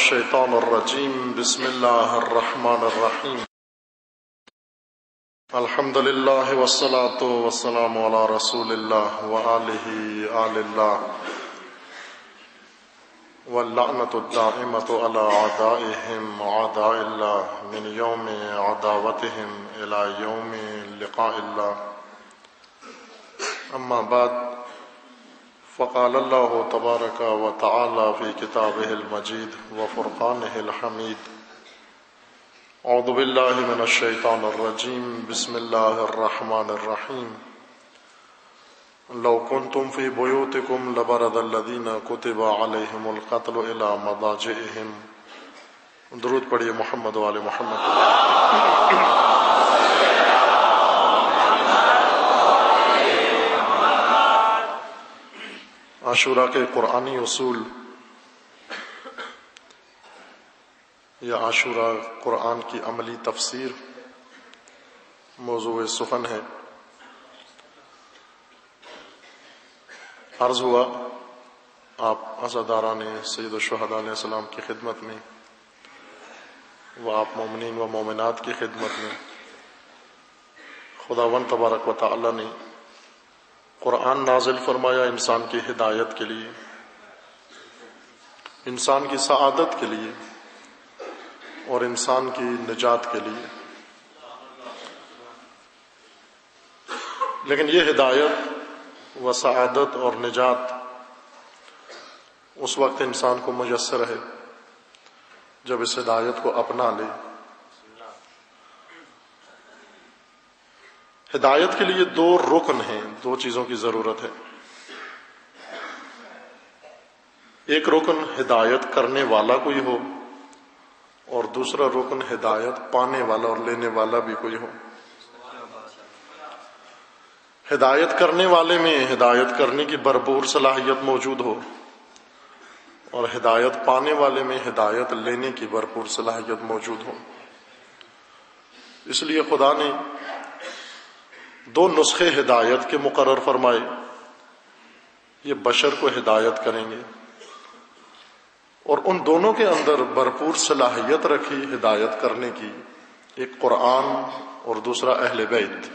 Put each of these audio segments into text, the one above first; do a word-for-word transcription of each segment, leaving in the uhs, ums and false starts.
الشیطان الرجیم بسم اللہ الرحمن الرحیم الحمد للہ والصلاة والسلام علی رسول اللہ وآلہ آل اللہ واللعنۃ الدائمۃ علی اعدائہم اعداء اللہ من یوم عداوتہم الی یوم لقاء اللہ اما بعد فقال اللہ تبارک و تعالی فی کتابہ المجید وفرقانہ الحمید اعوذ باللہ من الشیطان الرجیم بسم اللہ الرحمن الرحیم لو کنتم فی بیوتکم لبرز الذین کتب علیہم القتل الی مضاجعہم. درود پڑھیے محمد و آل محمد. عاشوراء کے قرآنی اصول یا عاشوراء قرآن کی عملی تفسیر موضوع سخن ہے. عرض ہوا آپ عزاداران سید الشہداء علیہ السلام کی خدمت میں و آپ مومنین و مومنات کی خدمت میں خداوند تبارک و تعالی نے قرآن نازل فرمایا انسان کی ہدایت کے لیے، انسان کی سعادت کے لیے اور انسان کی نجات کے لیے. لیکن یہ ہدایت و سعادت اور نجات اس وقت انسان کو میسر ہے جب اس ہدایت کو اپنا لے. ہدایت کے لیے دو رکن ہیں، دو چیزوں کی ضرورت ہے. ایک رکن ہدایت کرنے والا کوئی ہو اور دوسرا رکن ہدایت پانے والا اور لینے والا بھی کوئی ہو. ہدایت کرنے والے میں ہدایت کرنے کی بھرپور صلاحیت موجود ہو اور ہدایت پانے والے میں ہدایت لینے کی بھرپور صلاحیت موجود ہو. اس لیے خدا نے دو نسخے ہدایت کے مقرر فرمائے. یہ بشر کو ہدایت کریں گے اور ان دونوں کے اندر بھرپور صلاحیت رکھی ہدایت کرنے کی، ایک قرآن اور دوسرا اہل بیت.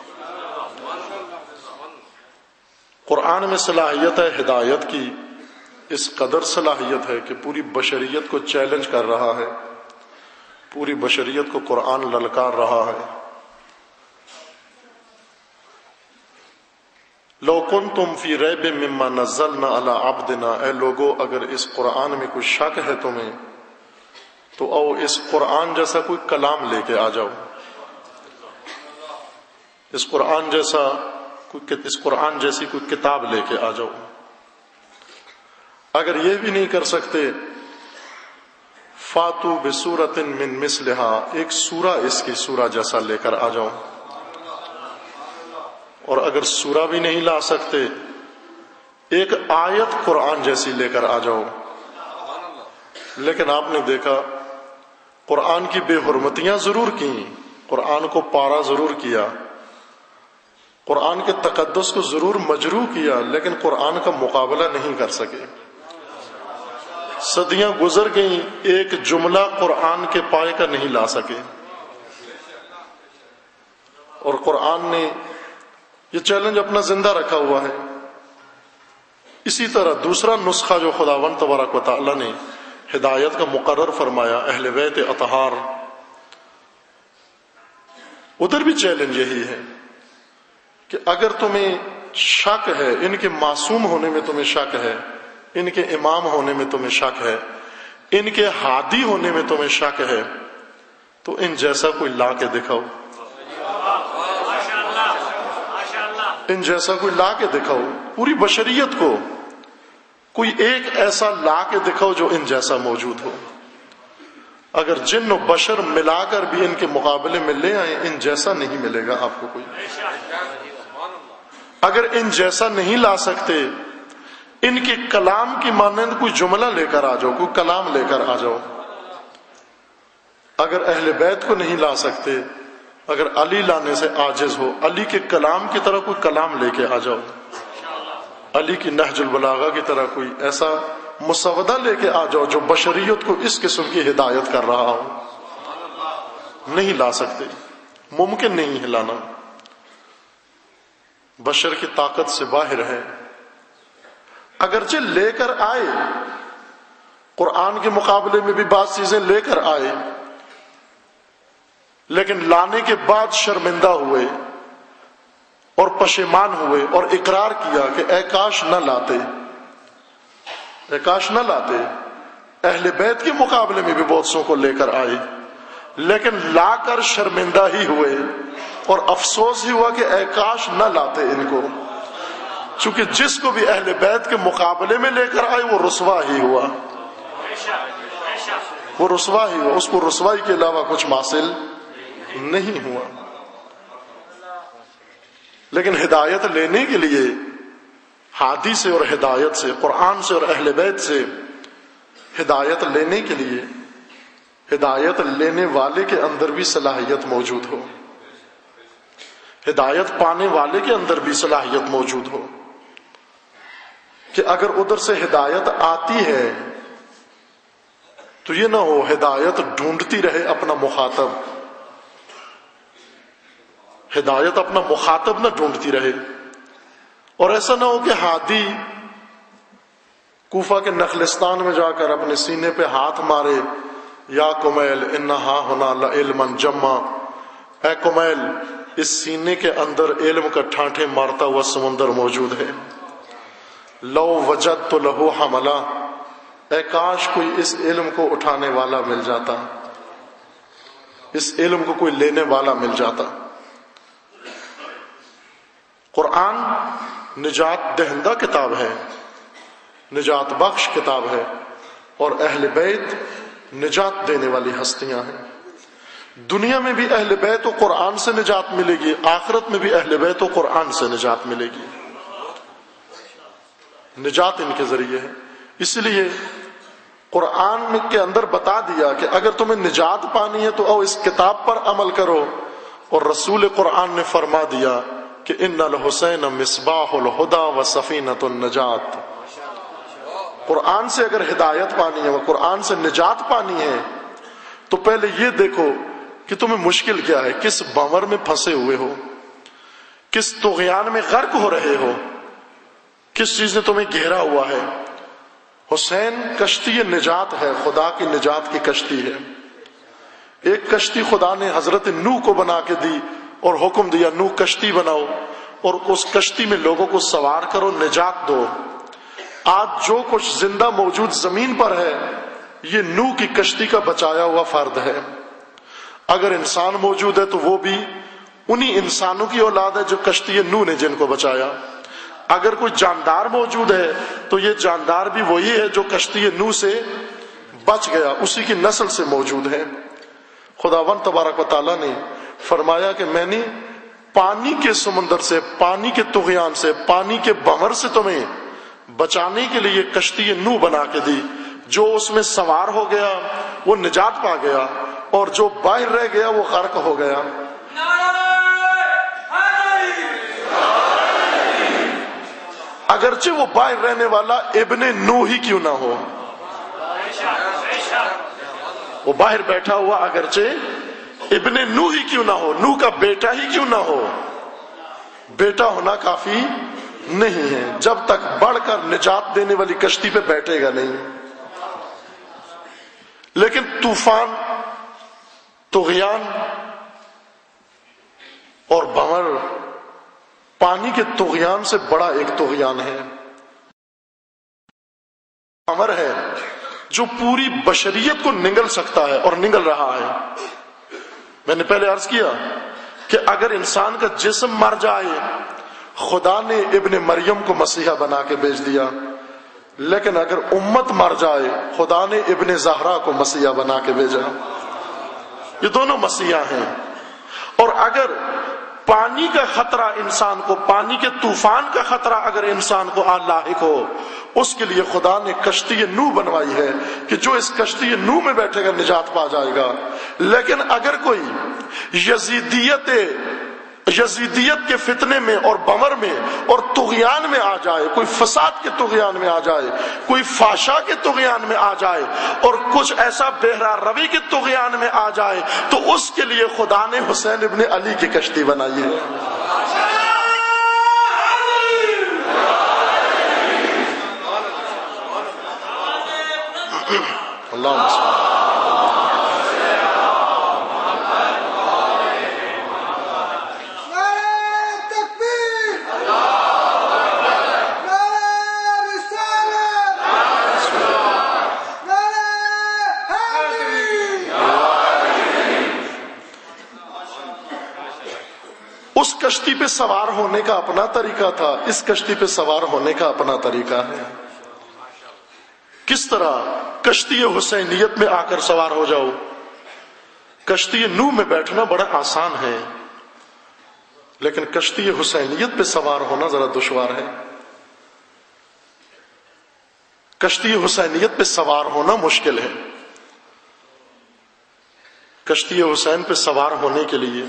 قرآن میں صلاحیت ہے ہدایت کی، اس قدر صلاحیت ہے کہ پوری بشریت کو چیلنج کر رہا ہے، پوری بشریت کو قرآن للکار رہا ہے. لو کنتم فی ریب مما نزلنا علی عبدنا، اے لوگو اگر اس قرآن میں کوئی شک ہے تمہیں تو او اس قرآن جیسا کوئی کلام لے کے آ جاؤ، اس قرآن جیسا کوئی اس قرآن جیسی کوئی کتاب لے کے آ جاؤ. اگر یہ بھی نہیں کر سکتے فاتو بسورۃ من مثلہا، ایک سورہ اس کی سورہ جیسا لے کر آ جاؤ. اور اگر سورہ بھی نہیں لا سکتے ایک آیت قرآن جیسی لے کر آ جاؤ. لیکن آپ نے دیکھا قرآن کی بے حرمتیاں ضرور کی، قرآن کو پارا ضرور کیا، قرآن کے تقدس کو ضرور مجروح کیا، لیکن قرآن کا مقابلہ نہیں کر سکے. صدیاں گزر گئیں، ایک جملہ قرآن کے پائے کا نہیں لا سکے. اور قرآن نے یہ چیلنج اپنا زندہ رکھا ہوا ہے. اسی طرح دوسرا نسخہ جو خداوند تبارک و تعالی نے ہدایت کا مقرر فرمایا اہل بیت اطہار، ادھر بھی چیلنج یہی ہے کہ اگر تمہیں شک ہے، ان کے معصوم ہونے میں تمہیں شک ہے، ان کے امام ہونے میں تمہیں شک ہے، ان کے ہادی ہونے میں تمہیں شک ہے، تو ان جیسا کوئی لا کے دکھاؤ، ان جیسا کوئی لا کے دکھاؤ. پوری بشریت کو کوئی ایک ایسا لا کے دکھاؤ جو ان جیسا موجود ہو. اگر جن و بشر ملا کر بھی ان کے مقابلے میں لے آئیں، ان جیسا نہیں ملے گا آپ کو کوئی. اگر ان جیسا نہیں لا سکتے، ان کے کلام کی مانند کوئی جملہ لے کر آ جاؤ، کوئی کلام لے کر آ جاؤ. اگر اہل بیت کو نہیں لا سکتے، اگر علی لانے سے عاجز ہو، علی کے کلام کی طرح کوئی کلام لے کے آ جاؤ. علی کی نہج البلاغہ کی طرح کوئی ایسا مسودہ لے کے آ جاؤ جو بشریت کو اس قسم کی ہدایت کر رہا ہو، نہیں لا سکتے، ممکن نہیں ہے لانا، بشر کی طاقت سے باہر ہے۔ اگرچہ لے کر آئے، قرآن کے مقابلے میں بھی بعض چیزیں لے کر آئے، لیکن لانے کے بعد شرمندہ ہوئے اور پشیمان ہوئے اور اقرار کیا کہ اے کاش نہ لاتے، اے کاش نہ لاتے۔ اہل بیت کے مقابلے میں بھی بہت سو کو لے کر آئے، لیکن لا کر شرمندہ ہی ہوئے اور افسوس ہی ہوا کہ اے کاش نہ لاتے ان کو، چونکہ جس کو بھی اہل بیت کے مقابلے میں لے کر آئے وہ رسوا ہی ہوا، وہ رسوا ہی ہوا، اس کو رسوائی کے علاوہ کچھ حاصل نہیں ہوا۔ لیکن ہدایت لینے کے لیے ہادی سے اور ہدایت سے، قرآن سے اور اہل بیت سے ہدایت لینے کے لیے ہدایت لینے والے کے اندر بھی صلاحیت موجود ہو، ہدایت پانے والے کے اندر بھی صلاحیت موجود ہو، کہ اگر ادھر سے ہدایت آتی ہے تو یہ نہ ہو ہدایت ڈھونڈتی رہے اپنا مخاطب، ہدایت اپنا مخاطب نہ ڈھونڈتی رہے، اور ایسا نہ ہو کہ ہادی کوفہ کے نخلستان میں جا کر اپنے سینے پہ ہاتھ مارے، یا کمیل انہا ہونا لعلما جما، اے کمیل اس سینے کے اندر علم کا ٹھانٹے مارتا ہوا سمندر موجود ہے، لو وجدت لہو حملا، اے کاش کوئی اس علم کو اٹھانے والا مل جاتا، اس علم کو کوئی لینے والا مل جاتا۔ قرآن نجات دہندہ کتاب ہے، نجات بخش کتاب ہے، اور اہل بیت نجات دینے والی ہستیاں ہیں۔ دنیا میں بھی اہل بیت و قرآن سے نجات ملے گی، آخرت میں بھی اہل بیت و قرآن سے نجات ملے گی، نجات ان کے ذریعے ہے۔ اس لیے قرآن کے اندر بتا دیا کہ اگر تمہیں نجات پانی ہے تو او اس کتاب پر عمل کرو، اور رسول قرآن نے فرما دیا کہ ان الحسین مصباح الہدی و سفینۃ النجات، قرآن سے اگر ہدایت پانی ہے، وہ قرآن سے نجات پانی ہے، تو پہلے یہ دیکھو کہ تمہیں مشکل کیا ہے، کس بھنور میں پھنسے ہوئے ہو، کس طغیان میں غرق ہو رہے ہو، کس چیز نے تمہیں گھیرا ہوا ہے۔ حسین کشتی نجات ہے، خدا کی نجات کی کشتی ہے۔ ایک کشتی خدا نے حضرت نوح کو بنا کے دی اور حکم دیا نوح کشتی بناؤ اور اس کشتی میں لوگوں کو سوار کرو، نجات دو۔ آج جو کچھ زندہ موجود زمین پر ہے یہ نوح کی کشتی کا بچایا ہوا فرد ہے۔ اگر انسان موجود ہے تو وہ بھی انہی انسانوں کی اولاد ہے جو کشتی نوح نے جن کو بچایا۔ اگر کوئی جاندار موجود ہے تو یہ جاندار بھی وہی ہے جو کشتی نوح سے بچ گیا، اسی کی نسل سے موجود ہے۔ خداوند تبارک و تعالیٰ نے فرمایا کہ میں نے پانی کے سمندر سے، پانی کے طغیان سے، پانی کے بھنور سے تمہیں بچانے کے لیے کشتی نوح بنا کے دی، جو اس میں سوار ہو گیا وہ نجات پا گیا، اور جو باہر رہ گیا وہ غرق ہو گیا۔ اگرچہ وہ باہر رہنے والا ابن نوح ہی کیوں نہ ہو، وہ باہر بیٹھا ہوا اگرچہ ابن نوح ہی کیوں نہ ہو، نوح کا بیٹا ہی کیوں نہ ہو، بیٹا ہونا کافی نہیں ہے جب تک بڑھ کر نجات دینے والی کشتی پہ بیٹھے گا نہیں۔ لیکن طوفان، طغیان اور بھنور پانی کے طغیان سے بڑا ایک طغیان ہے، بھنور ہے جو پوری بشریت کو نگل سکتا ہے اور نگل رہا ہے۔ میں نے پہلے عرض کیا کہ اگر انسان کا جسم مر جائے، خدا نے ابن مریم کو مسیحا بنا کے بھیج دیا، لیکن اگر امت مر جائے خدا نے ابن زہرا کو مسیحا بنا کے بھیجا۔ یہ دونوں مسیحا ہیں۔ اور اگر پانی کا خطرہ انسان کو، پانی کے طوفان کا خطرہ اگر انسان کو آ لاحق ہو، اس کے لیے خدا نے کشتی نوح بنوائی ہے کہ جو اس کشتی نوح میں بیٹھے گا نجات پا جائے گا۔ لیکن اگر کوئی یزیدیت یزیدیت کے فتنے میں اور بمر میں اور طغیان میں آ جائے، کوئی فساد کے طغیان میں آ جائے، کوئی فحشا کے طغیان میں آ جائے اور کچھ ایسا بہرا روی کے طغیان میں آ جائے، تو اس کے لیے خدا نے حسین ابن علی کی کشتی بنائی ہے۔ اللہم صل اس کشتی پہ سوار ہونے کا اپنا طریقہ تھا، اس کشتی پہ سوار ہونے کا اپنا طریقہ ہے۔ کس طرح کشتی حسینیت میں آ کر سوار ہو جاؤ؟ کشتی نوح میں بیٹھنا بڑا آسان ہے، لیکن کشتی حسینیت پہ سوار ہونا ذرا دشوار ہے۔ کشتی حسینیت پہ سوار ہونا مشکل ہے۔ کشتی حسین پہ سوار ہونے کے لیے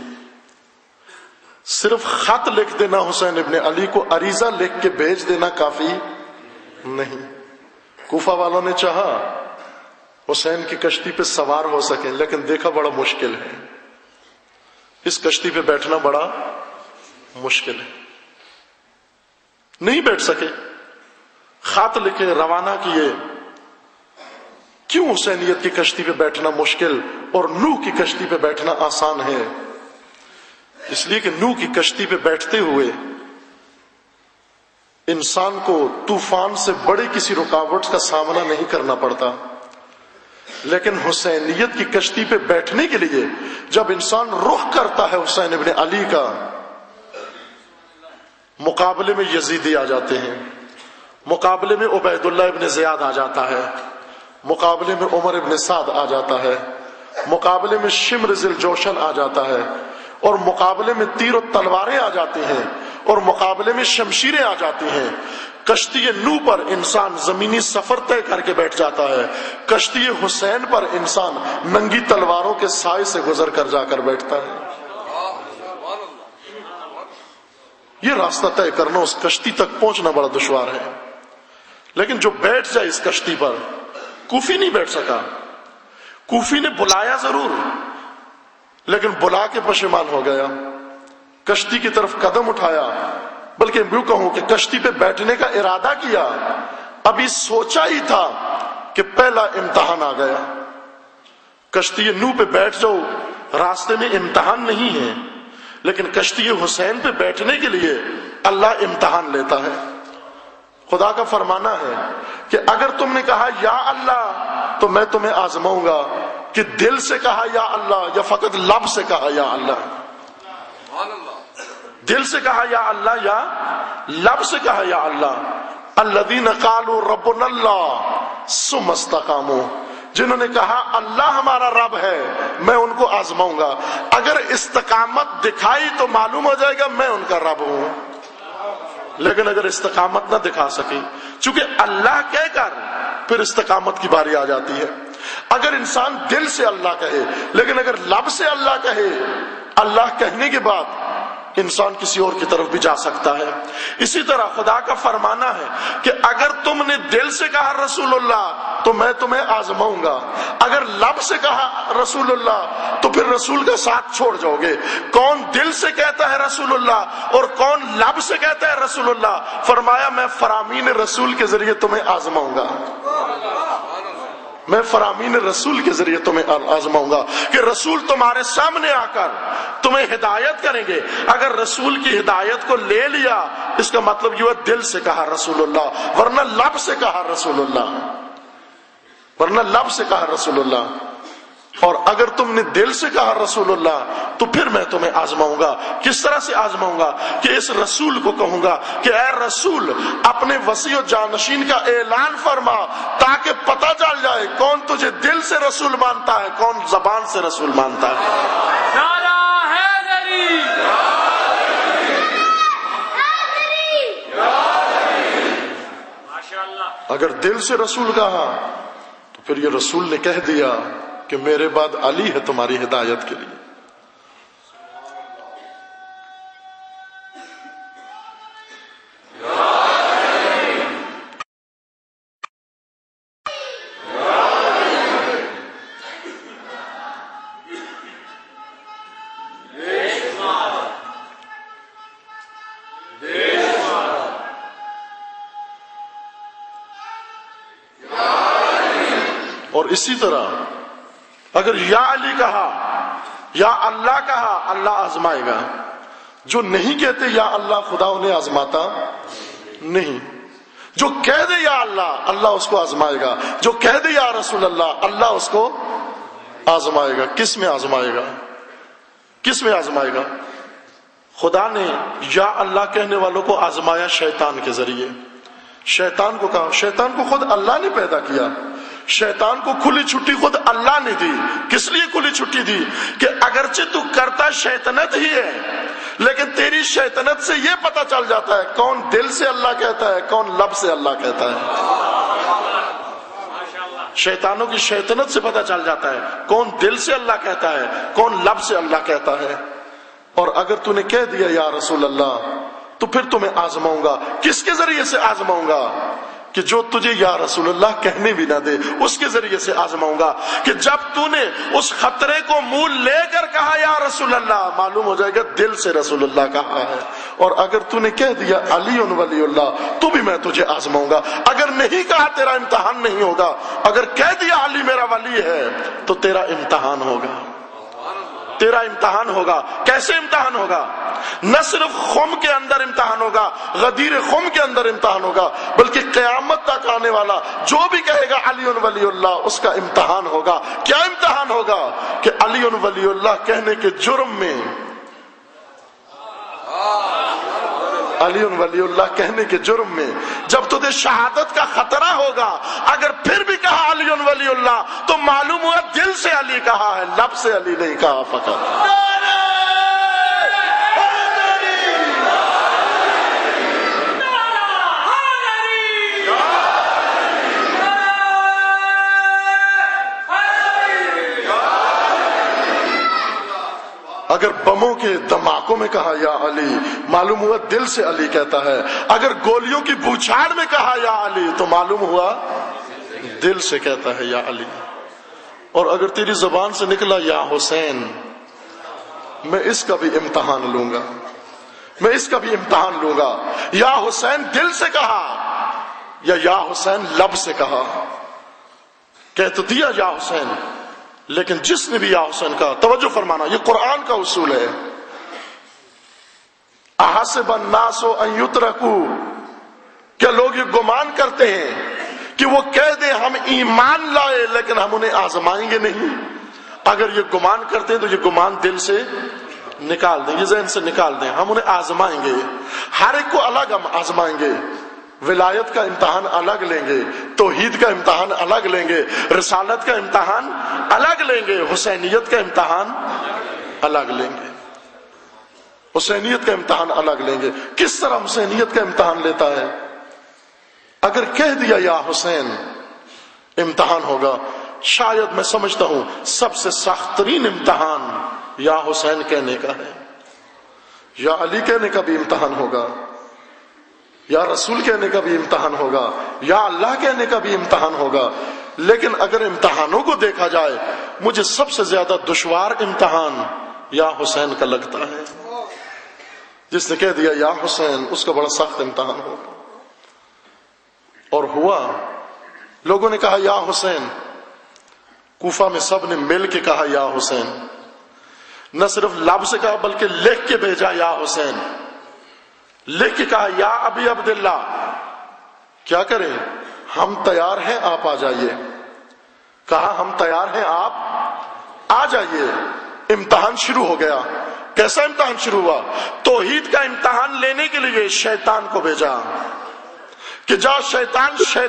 صرف خط لکھ دینا حسین ابن علی کو، عریضہ لکھ کے بھیج دینا کافی نہیں۔ کوفہ والوں نے چاہا حسین کی کشتی پہ سوار ہو سکیں، لیکن دیکھا بڑا مشکل ہے، اس کشتی پہ بیٹھنا بڑا مشکل ہے، نہیں بیٹھ سکے۔ خط لکھے، روانہ کیے۔ کیوں حسینیت کی کشتی پہ بیٹھنا مشکل اور نوح کی کشتی پہ بیٹھنا آسان ہے؟ اس لیے کہ نوح کی کشتی پہ بیٹھتے ہوئے انسان کو طوفان سے بڑی کسی رکاوٹ کا سامنا نہیں کرنا پڑتا، لیکن حسینیت کی کشتی پہ بیٹھنے کے لیے جب انسان رخ کرتا ہے حسین ابن علی کا، مقابلے میں یزیدی آ جاتے ہیں، مقابلے میں عبید اللہ ابن زیاد آ جاتا ہے، مقابلے میں عمر ابن سعد آ جاتا ہے، مقابلے میں شمر ذی الجوشن آ جاتا ہے، اور مقابلے میں تیر و تلواریں آ جاتی ہیں، اور مقابلے میں شمشیریں آ جاتی ہیں۔ کشتی نوح پر انسان زمینی سفر طے کر کے بیٹھ جاتا ہے، کشتی حسین پر انسان ننگی تلواروں کے سائے سے گزر کر جا کر بیٹھتا ہے۔ یہ راستہ طے کرنا، اس کشتی تک پہنچنا بڑا دشوار ہے، لیکن جو بیٹھ جائے اس کشتی پر، کوفی نہیں بیٹھ سکا۔ کوفی نے بلایا ضرور، لیکن بلا کے پشیمان ہو گیا، کشتی کی طرف قدم اٹھایا، بلکہ یوں کہوں کہ کشتی پہ بیٹھنے کا ارادہ کیا، ابھی سوچا ہی تھا کہ پہلا امتحان آ گیا۔ کشتی نوح پہ بیٹھ جاؤ، راستے میں امتحان نہیں ہے، لیکن کشتی حسین پہ بیٹھنے کے لیے اللہ امتحان لیتا ہے۔ خدا کا فرمانا ہے کہ اگر تم نے کہا یا اللہ تو میں تمہیں آزماؤں گا، کہ دل سے کہا یا اللہ یا فقط لب سے کہا یا اللہ۔ دل سے کہا یا اللہ یا لب سے کہا یا اللہ۔ الذین قالوا ربنا اللہ ثم استقاموا، جنہوں نے کہا اللہ ہمارا رب ہے، میں ان کو آزماؤں گا۔ اگر استقامت دکھائی تو معلوم ہو جائے گا میں ان کا رب ہوں، لیکن اگر استقامت نہ دکھا سکی، چونکہ اللہ کہہ کر پھر استقامت کی باری آ جاتی ہے۔ اگر انسان دل سے اللہ کہے، لیکن اگر لب سے اللہ کہے، اللہ کہنے کے بعد انسان کسی اور کی طرف بھی جا سکتا ہے۔ اسی طرح خدا کا فرمانا ہے کہ اگر تم نے دل سے کہا رسول اللہ تو میں تمہیں آزماؤں گا، اگر لب سے کہا رسول اللہ تو پھر رسول کا ساتھ چھوڑ جاؤ گے۔ کون دل سے کہتا ہے رسول اللہ اور کون لب سے کہتا ہے رسول اللہ؟ فرمایا میں فرامین رسول کے ذریعے تمہیں آزماؤں گا، میں فرامین رسول کے ذریعے تمہیں آزماؤں گا، کہ رسول تمہارے سامنے آ کر تمہیں ہدایت کریں گے۔ اگر رسول کی ہدایت کو لے لیا اس کا مطلب یہ ہے دل سے کہا رسول اللہ، ورنہ لب سے کہا رسول اللہ، ورنہ لب سے کہا رسول اللہ۔ اور اگر تم نے دل سے کہا رسول اللہ تو پھر میں تمہیں آزماؤں گا۔ کس طرح سے آزماؤں گا؟ کہ اس رسول کو کہوں گا کہ اے رسول اپنے وسیع و جانشین کا اعلان فرما، تاکہ پتہ چل جائے کون تجھے دل سے رسول مانتا ہے، کون زبان سے رسول مانتا ہے۔ نعرہ حیدری، اگر دل سے رسول کہا تو پھر یہ رسول نے کہہ دیا کہ میرے بعد علی ہے تمہاری ہدایت کے لیے۔ اسی طرح اگر یا علی کہا یا اللہ کہا اللہ آزمائے گا. جو نہیں کہتے یا اللہ خدا انہیں آزماتا نہیں. جو کہہ دے یا اللہ اللہ اس کو آزمائے گا. جو کہہ دے یا رسول اللہ اللہ اس کو آزمائے گا. کس میں آزمائے گا؟ کس میں آزمائے گا؟ خدا نے یا اللہ کہنے والوں کو آزمایا شیطان کے ذریعے. شیطان کو کہا، شیطان کو خود اللہ نے پیدا کیا. شیطان کو کھلی چھٹی خود اللہ نے دی. کس لیے کھلی چھٹی دی؟ کہ اگرچہ تو کرتا شیطنت ہی ہے لیکن تیری شیطنت سے یہ پتہ چل جاتا ہے کون دل سے اللہ کہتا ہے کون لب سے اللہ کہتا ہے. شیطانوں کی شیطنت سے پتہ چل جاتا ہے کون دل سے اللہ کہتا ہے کون لب سے اللہ کہتا ہے. اور اگر تو نے کہہ دیا یا رسول اللہ تو پھر تمہیں آزماؤں گا. کس کے ذریعے سے آزماؤں گا؟ کہ جو تجھے یا رسول اللہ کہنے بھی نہ دے اس کے ذریعے سے آزماؤں گا. کہ جب تو نے اس خطرے کو منہ لے کر کہا یا رسول اللہ معلوم ہو جائے گا دل سے رسول اللہ کہا ہے. اور اگر تو نے کہہ دیا علی ولی اللہ تو بھی میں تجھے آزماؤں گا. اگر نہیں کہا تیرا امتحان نہیں ہوگا. اگر کہہ دیا علی میرا ولی ہے تو تیرا امتحان ہوگا. تیرا امتحان ہوگا. کیسے امتحان ہوگا؟ نہ صرف خم کے اندر امتحان ہوگا، غدیر خم کے اندر امتحان ہوگا، بلکہ قیامت تک آنے والا جو بھی کہے گا علی ولی اللہ اس کا امتحان ہوگا. کیا امتحان ہوگا؟ کہ علی ولی اللہ کہنے کے جرم میں علی ولی اللہ کہنے کے جرم میں جب تجھے شہادت کا خطرہ ہوگا اگر پھر بھی کہا علی ولی اللہ تو معلوم ہوا دل سے علی کہا ہے لب سے علی نہیں کہا. فقط اگر بموں کے دھماکوں میں کہا یا علی معلوم ہوا دل سے علی کہتا ہے. اگر گولیوں کی بوچھاڑ میں کہا یا علی تو معلوم ہوا دل سے کہتا ہے یا علی. اور اگر تیری زبان سے نکلا یا حسین میں اس کا بھی امتحان لوں گا. میں اس کا بھی امتحان لوں گا. یا حسین دل سے کہا یا یا حسین لب سے کہا. کہہ تو دیا یا حسین لیکن جس نے بھی یا حسین کا توجہ فرمانا یہ قرآن کا اصول ہے. احسب الناس ان یترکوا کیا لوگ یہ گمان کرتے ہیں کہ وہ کہہ دیں ہم ایمان لائے لیکن ہم انہیں آزمائیں گے نہیں. اگر یہ گمان کرتے ہیں تو یہ گمان دل سے نکال دیں، یہ ذہن سے نکال دیں. ہم انہیں آزمائیں گے، ہر ایک کو الگ ہم آزمائیں گے. ولایت کا امتحان الگ لیں گے، توحید کا امتحان الگ لیں گے، رسالت کا امتحان الگ لیں گے، حسینیت کا امتحان الگ لیں گے. حسینیت کا امتحان الگ لیں گے. کس طرح حسینیت کا امتحان لیتا ہے؟ اگر کہہ دیا یا حسین امتحان ہوگا. شاید میں سمجھتا ہوں سب سے سخت ترین امتحان یا حسین کہنے کا ہے. یا علی کہنے کا بھی امتحان ہوگا، یا رسول کہنے کا بھی امتحان ہوگا، یا اللہ کہنے کا بھی امتحان ہوگا. لیکن اگر امتحانوں کو دیکھا جائے مجھے سب سے زیادہ دشوار امتحان یا حسین کا لگتا ہے. جس نے کہہ دیا یا حسین اس کا بڑا سخت امتحان ہوگا. اور ہوا لوگوں نے کہا یا حسین. کوفہ میں سب نے مل کے کہا یا حسین. نہ صرف لب سے کہا بلکہ لکھ کے بھیجا یا حسین. لکھ کے کہا یا ابی عبداللہ کیا کریں ہم تیار ہیں آپ آ جائیے. کہا ہم تیار ہیں آپ آ جائیے. امتحان شروع ہو گیا. کیسا امتحان شروع ہوا؟ توحید کا امتحان لینے کے لیے شیطان کو بھیجا کہ جا شیطان شیطان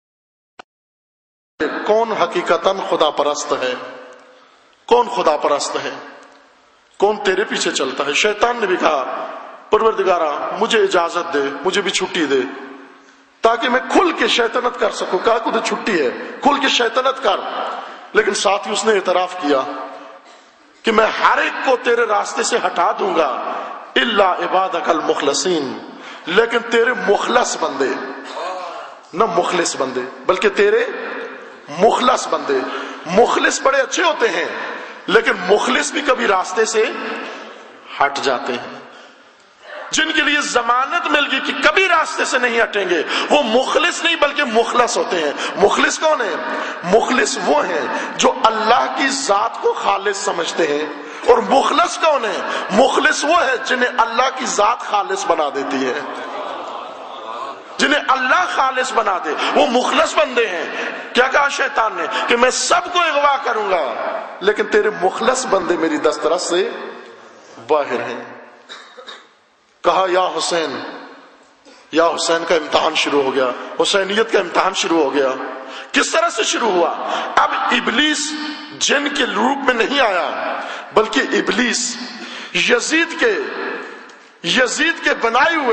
کون حقیقتاً خدا پرست ہے، کون خدا پرست ہے، کون تیرے پیچھے چلتا ہے. شیطان نے بھی کہا پروردگارا مجھے اجازت دے، مجھے بھی چھٹی دے تاکہ میں کھل کے شیطنت کر سکوں. کہا کہ تجھے چھٹی ہے، کھل کے شیطنت کر. لیکن ساتھ ہی اس نے اعتراف کیا کہ میں ہر ایک کو تیرے راستے سے ہٹا دوں گا الا عبادک المخلصین، لیکن تیرے مخلص بندے، نہ مخلص بندے بلکہ تیرے مخلص بندے. مخلص بڑے اچھے ہوتے ہیں لیکن مخلص بھی کبھی راستے سے ہٹ جاتے ہیں. جن کے لیے ضمانت مل گئی کہ کبھی راستے سے نہیں ہٹیں گے، وہ مخلص نہیں بلکہ مخلص ہوتے ہیں۔ مخلص کون ہے؟ مخلص وہ ہیں جو اللہ کی ذات کو خالص سمجھتے ہیں۔ اور مخلص کون ہے؟ مخلص وہ ہے جنہیں اللہ کی ذات خالص بنا دیتی ہے، جنہیں اللہ خالص بنا دے، وہ مخلص بندے ہیں۔ کیا کہا شیطان نے؟ کہ میں سب کو اغوا کروں گا لیکن تیرے مخلص بندے میری دسترس سے باہر ہیں۔ کہا یا حسین، یا حسین کا امتحان شروع ہو گیا، حسینیت کا امتحان شروع ہو گیا۔ کس طرح سے شروع ہوا؟ اب ابلیس جن کے روپ میں نہیں آیا بلکہ ابلیس یزید کے یزید کے بنائے ہوئے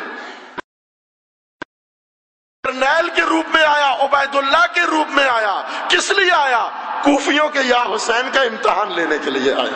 جرنیل کے روپ میں آیا، عبید اللہ کے روپ میں آیا۔ کس لیے آیا؟ کوفیوں کے یا حسین کا امتحان لینے کے لیے آیا۔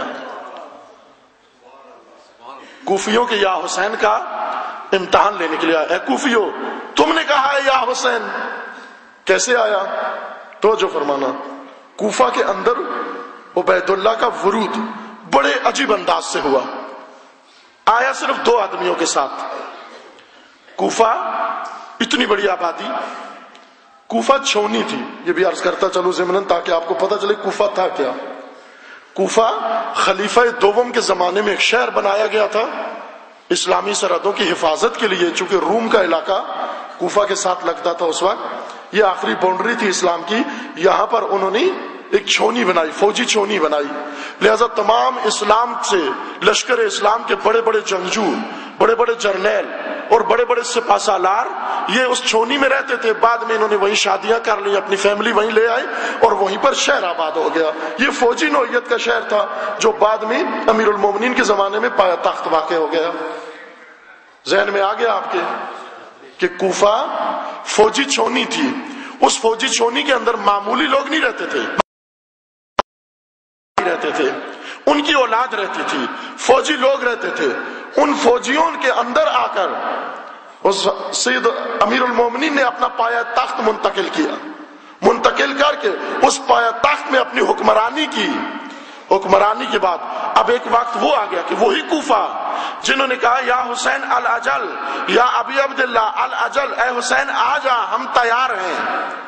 کوفیوں کے یا حسین کا امتحان لینے کے لیے آیا۔ اے کوفیوں، تم نے کہا ہے یا حسین، کیسے آیا؟ تو جو فرمانا، کوفہ کے اندر عبید اللہ کا ورود بڑے عجیب انداز سے ہوا۔ آیا صرف دو آدمیوں کے ساتھ۔ کوفہ اتنی بڑی آبادی، کوفہ چھونی تھی، یہ بھی عرض کرتا چلو ضمناً تاکہ آپ کو پتہ چلے کوفہ تھا کیا۔ کوفہ خلیفہ دوم کے زمانے میں ایک شہر بنایا گیا تھا اسلامی سرحدوں کی حفاظت کے لیے، چونکہ روم کا علاقہ کوفہ کے ساتھ لگتا تھا اس وقت، یہ آخری باؤنڈری تھی اسلام کی۔ یہاں پر انہوں نے ایک چھونی بنائی، فوجی چھونی بنائی، لہذا تمام اسلام سے لشکر اسلام کے بڑے بڑے جنگجو، بڑے بڑے جرنیل اور بڑے بڑے سپہ سالار یہ اس چھونی میں رہتے تھے۔ بعد میں انہوں نے وہیں شادیاں کر لی، اپنی فیملی وہیں لے آئے اور وہیں پر شہر آباد ہو گیا۔ یہ فوجی نوعیت کا شہر تھا جو بعد میں امیر المومنین کے زمانے میں پایا تخت واقع ہو گیا۔ ذہن میں آ گیا آپ کے کہ کوفہ فوجی چھونی تھی۔ اس فوجی چھونی کے اندر معمولی لوگ نہیں رہتے تھے، رہتے تھے ان کی اولاد رہتی تھی، فوجی لوگ رہتے تھے۔ ان فوجیوں کے اندر آ کر اس سید امیر المومنین نے اپنا پایا تخت منتقل کیا، منتقل کر کے اس پایا تخت میں اپنی حکمرانی کی۔ حکمرانی کے بعد اب ایک وقت وہ آ گیا کہ وہی کوفہ جنہوں نے کہا یا حسین الاجل، یا ابی عبداللہ الاجل، اے حسین آ جا ہم تیار ہیں،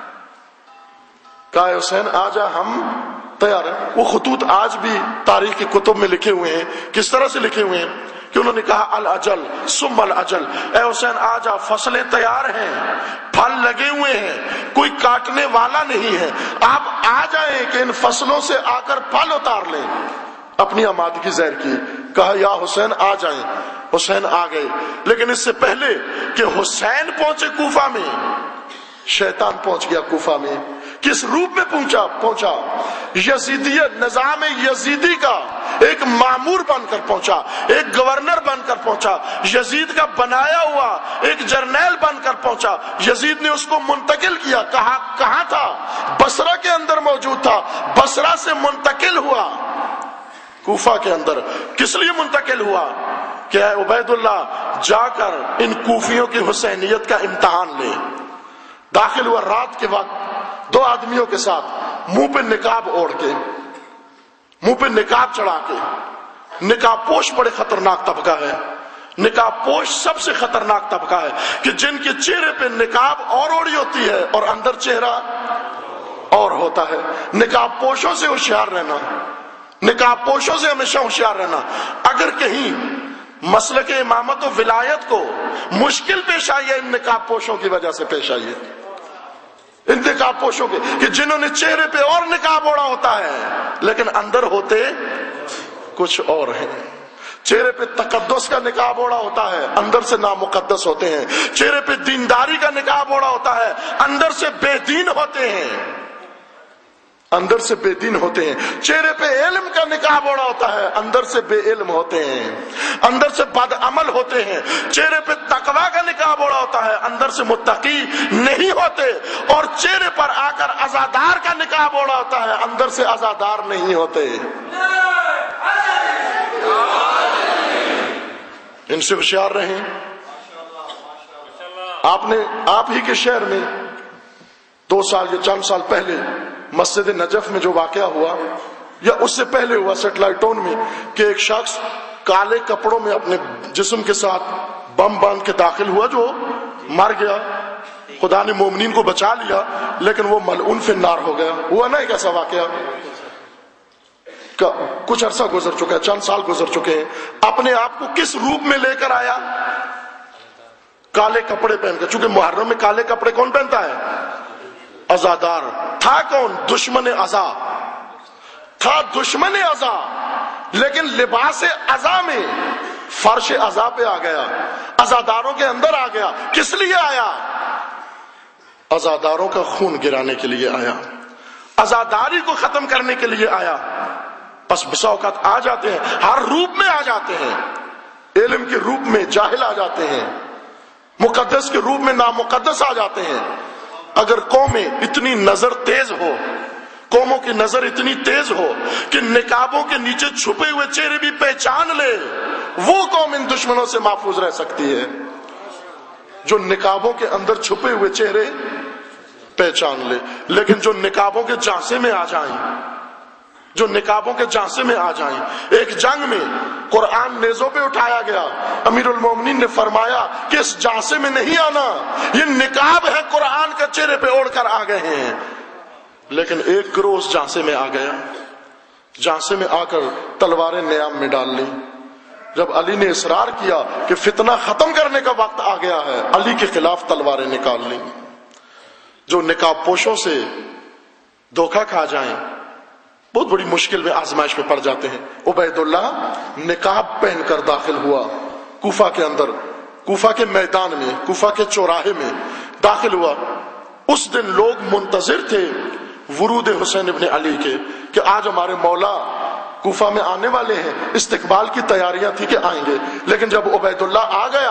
کہا حسین آ جا ہم تیار ہیں۔ وہ خطوط آج بھی تاریخ کی کتب میں لکھے ہوئے ہیں۔ کس طرح سے لکھے ہوئے ہیں کہ انہوں نے کہا الاجل ثم الاجل، اے حسین آ جا، فصلیں تیار ہیں، پھل لگے ہوئے ہیں، کوئی کاٹنے والا نہیں ہے، آپ آ جائیں کہ ان فصلوں سے آ کر پھل اتار لیں۔ اپنی آمادگی ظاہر کی، کہا یا حسین آ جائیں۔ حسین آ گئے، لیکن اس سے پہلے کہ حسین پہنچے کوفہ میں، شیطان پہنچ گیا کوفہ میں۔ کس روپ میں پہنچا پہنچا یزیدیت، نظام یزیدی کا ایک مامور بن کر پہنچا، ایک گورنر بن کر پہنچا، یزید کا بنایا ہوا ایک جرنیل بن کر پہنچا۔ یزید نے اس کو منتقل کیا، کہا کہاں تھا؟ بصرہ کے اندر موجود تھا، بصرہ سے منتقل ہوا کوفہ کے اندر۔ کس لیے منتقل ہوا؟ کہ اے عبید اللہ جا کر ان کوفیوں کی حسینیت کا امتحان لے۔ داخل ہوا رات کے وقت دو آدمیوں کے ساتھ، منہ پہ نقاب اوڑھ کے، منہ پہ نقاب چڑھا کے۔ نقاب پوش بڑے خطرناک طبقہ ہے، نقاب پوش سب سے خطرناک طبقہ ہے کہ جن کے چہرے پہ نقاب اور اوڑی ہوتی ہے اور اندر چہرہ اور ہوتا ہے۔ نقاب پوشوں سے ہوشیار رہنا، نقاب پوشوں سے ہمیشہ ہوشیار رہنا۔ اگر کہیں مسلک امامت و ولایت کو مشکل پیش آئی ہے، ان نقاب پوشوں کی وجہ سے پیش آئی ہے، ان نقاب پوشوں کے کہ جنہوں نے چہرے پہ اور نقاب اوڑا ہوتا ہے لیکن اندر ہوتے کچھ اور ہیں۔ چہرے پہ تقدس کا نقاب اوڑا ہوتا ہے، اندر سے نامقدس ہوتے ہیں۔ چہرے پہ دینداری کا نقاب اوڑا ہوتا ہے، اندر سے بے دین ہوتے ہیں، اندر سے بے دین ہوتے ہیں۔ چہرے پہ علم کا نقاب اوڑا ہوتا ہے، اندر سے بے علم ہوتے ہیں، اندر سے بد عمل ہوتے ہیں۔ چہرے پہ تقوی کا نقاب اوڑا ہوتا ہے، اندر سے متقی نہیں ہوتے۔ اور چہرے پر آ کر عزادار کا نقاب اوڑا ہوتا ہے، اندر سے عزادار نہیں ہوتے۔ ان سے ہوشیار رہیں۔ آپ نے آپ ہی کے شہر میں دو سال یا چند سال پہلے مسجد نجف میں جو واقعہ ہوا، یا اس سے پہلے ہوا سیٹلائٹ ٹاؤن میں، کہ ایک شخص کالے کپڑوں میں اپنے جسم کے ساتھ بم باندھ کے داخل ہوا جو مر گیا، خدا نے مومنین کو بچا لیا لیکن وہ ملعون فی النار ہو گیا. ہوا نا ایک ایسا واقعہ، کچھ عرصہ گزر چکا ہے، چند سال گزر چکے ہیں. اپنے آپ کو کس روپ میں لے کر آیا؟ کالے کپڑے پہن کر. چونکہ محرم میں کالے کپڑے کون پہنتا ہے؟ عزادار. تھا کون؟ دشمن عزا تھا، دشمن عزا، لیکن لباس عزا میں فرش عزا پہ آ گیا، عزاداروں کے اندر آ گیا. کس لیے آیا؟ عزاداروں کا خون گرانے کے لیے آیا، عزاداری کو ختم کرنے کے لیے آیا. بس بسا اوقات آ جاتے ہیں، ہر روپ میں آ جاتے ہیں. علم کے روپ میں جاہل آ جاتے ہیں، مقدس کے روپ میں نامقدس آ جاتے ہیں. اگر قومیں اتنی نظر تیز ہو، قوموں کی نظر اتنی تیز ہو کہ نقابوں کے نیچے چھپے ہوئے چہرے بھی پہچان لے، وہ قوم ان دشمنوں سے محفوظ رہ سکتی ہے جو نقابوں کے اندر چھپے ہوئے چہرے پہچان لے. لیکن جو نقابوں کے جھانسے میں آ جائیں، جو نقابوں کے جھانسے میں آ جائیں. ایک جنگ میں قرآن نیزوں پہ اٹھایا گیا، امیر المومنین نے فرمایا کہ اس جھانسے میں نہیں آنا، یہ نقاب ہے، قرآن کا چہرے پہ اوڑھ کر آ گئے ہیں. لیکن ایک گروہ اس جھانسے میں آ گیا، جھانسے میں آ کر تلواریں نیام میں ڈال لی. جب علی نے اصرار کیا کہ فتنہ ختم کرنے کا وقت آ گیا ہے، علی کے خلاف تلواریں نکال لی. جو نقاب پوشوں سے دھوکہ کھا جائیں بہت بڑی مشکل میں آزمائش میں پڑ جاتے ہیں. عبید اللہ نقاب پہن کر داخل ہوا کوفہ کے اندر، کوفہ کے میدان میں، کوفہ کے چوراہے میں داخل ہوا. اس دن لوگ منتظر تھے ورود حسین ابن علی کے کہ آج ہمارے مولا کوفہ میں آنے والے ہیں. استقبال کی تیاریاں تھی کہ آئیں گے. لیکن جب عبید اللہ آ گیا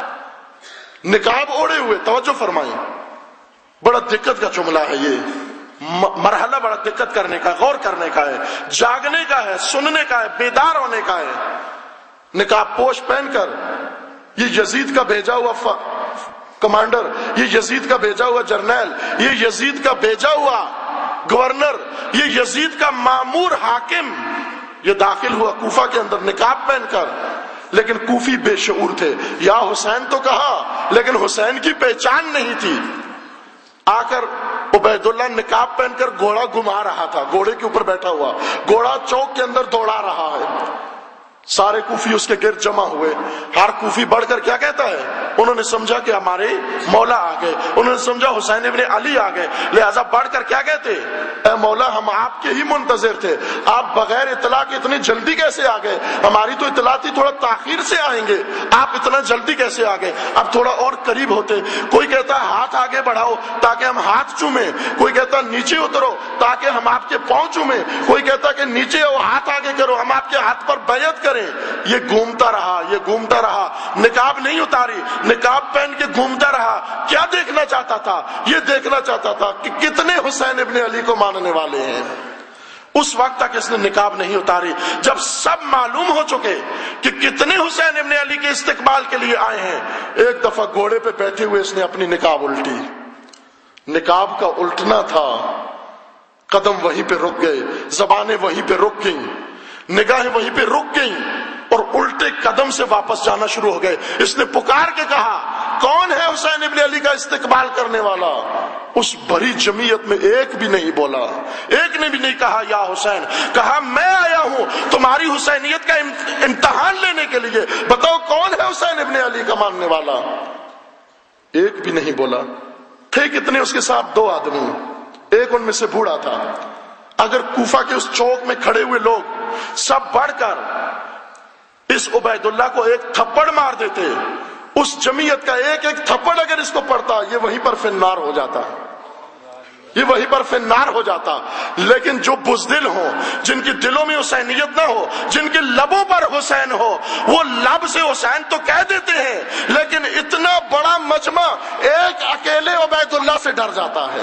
نقاب اوڑے ہوئے، توجہ فرمائیں، بڑا دقت کا جملہ ہے یہ، مرحلہ بڑا دقت کرنے کا، غور کرنے کا ہے، جاگنے کا ہے، سننے کا ہے، بیدار ہونے کا ہے. نقاب پوش پہن کر یہ یزید کا بھیجا ہوا ف... کمانڈر، یہ یزید کا بھیجا ہوا جرنیل، یہ یزید کا بھیجا ہوا گورنر، یہ یزید کا مامور حاکم، یہ داخل ہوا کوفہ کے اندر نقاب پہن کر. لیکن کوفی بے شعور تھے. یا حسین تو کہا لیکن حسین کی پہچان نہیں تھی. آ کر عبید اللہ نقاب پہن کر گھوڑا گھما رہا تھا، گھوڑے کے اوپر بیٹھا ہوا، گھوڑا چوک کے اندر دوڑا رہا ہے. سارے کوفی اس کے گرد جمع ہوئے. ہر کوفی بڑھ کر کیا کہتا ہے؟ انہوں نے سمجھا کہ ہمارے مولا آ گئے، انہوں نے سمجھا حسین ابن علی آ گئے، لہذا بڑھ کر کیا کہتے؟ اے مولا ہم آپ کے ہی منتظر تھے، آپ بغیر اطلاع کے اتنی جلدی کیسے آ گئے؟ ہماری تو اطلاع تھی تھوڑا تاخیر سے آئیں گے، آپ اتنا جلدی کیسے آ گئے؟ اب تھوڑا اور قریب ہوتے. کوئی کہتا ہاتھ آگے بڑھاؤ تاکہ ہم ہاتھ چومیں، کوئی کہتا نیچے اترو تاکہ ہم آپ کے پاؤں چومیں، کوئی کہتا کہ نیچے اور ہاتھ آگے کرو ہم آپ کے ہاتھ پر بیعت کریں. یہ گھومتا رہا، یہ گھومتا رہا، نقاب نہیں اتاری، نقاب پہن کے گھومتا رہا. کیا دیکھنا چاہتا تھا؟ یہ دیکھنا چاہتا تھا کہ کتنے حسین ابن علی کو ماننے والے ہیں. اس وقت تک اس نے نقاب نہیں اتاری. جب سب معلوم ہو چکے کہ کتنے حسین ابن علی کے استقبال کے لیے آئے ہیں، ایک دفعہ گھوڑے پہ بیٹھے ہوئے اس نے اپنی نقاب الٹی. نقاب کا الٹنا تھا، قدم وہیں پہ رک گئے، زبانیں وہیں پہ رک گئیں، نگاہیں وہیں پہ رک گئیں اور الٹے قدم سے واپس جانا شروع ہو گئے. اس نے پکار کے کہا کون ہے حسین ابن علی کا استقبال کرنے والا؟ اس بڑی جمعیت میں ایک بھی نہیں بولا، ایک نے بھی نہیں کہا یا حسین. کہا میں آیا ہوں تمہاری حسینیت کا امتحان لینے کے لیے، بتاؤ کون ہے حسین ابن علی کا ماننے والا؟ ایک بھی نہیں بولا. تھے کتنے اس کے ساتھ؟ دو آدمی، ایک ان میں سے بوڑھا تھا. اگر کوفہ کے اس چوک میں کھڑے ہوئے لوگ سب بڑھ کر اس عبید اللہ کو ایک تھپڑ مار دیتے، اس جمعیت کا ایک ایک تھپڑ اگر اس کو پڑتا، یہ وہیں پر فنار ہو جاتا، یہ وہیں پر فنار ہو جاتا. لیکن جو بزدل ہوں، جن کی دلوں میں حسینیت نہ ہو، جن کے لبوں پر حسین ہو، وہ لب سے حسین تو کہہ دیتے ہیں لیکن اتنا بڑا مجمع ایک اکیلے عبید اللہ سے ڈر جاتا ہے،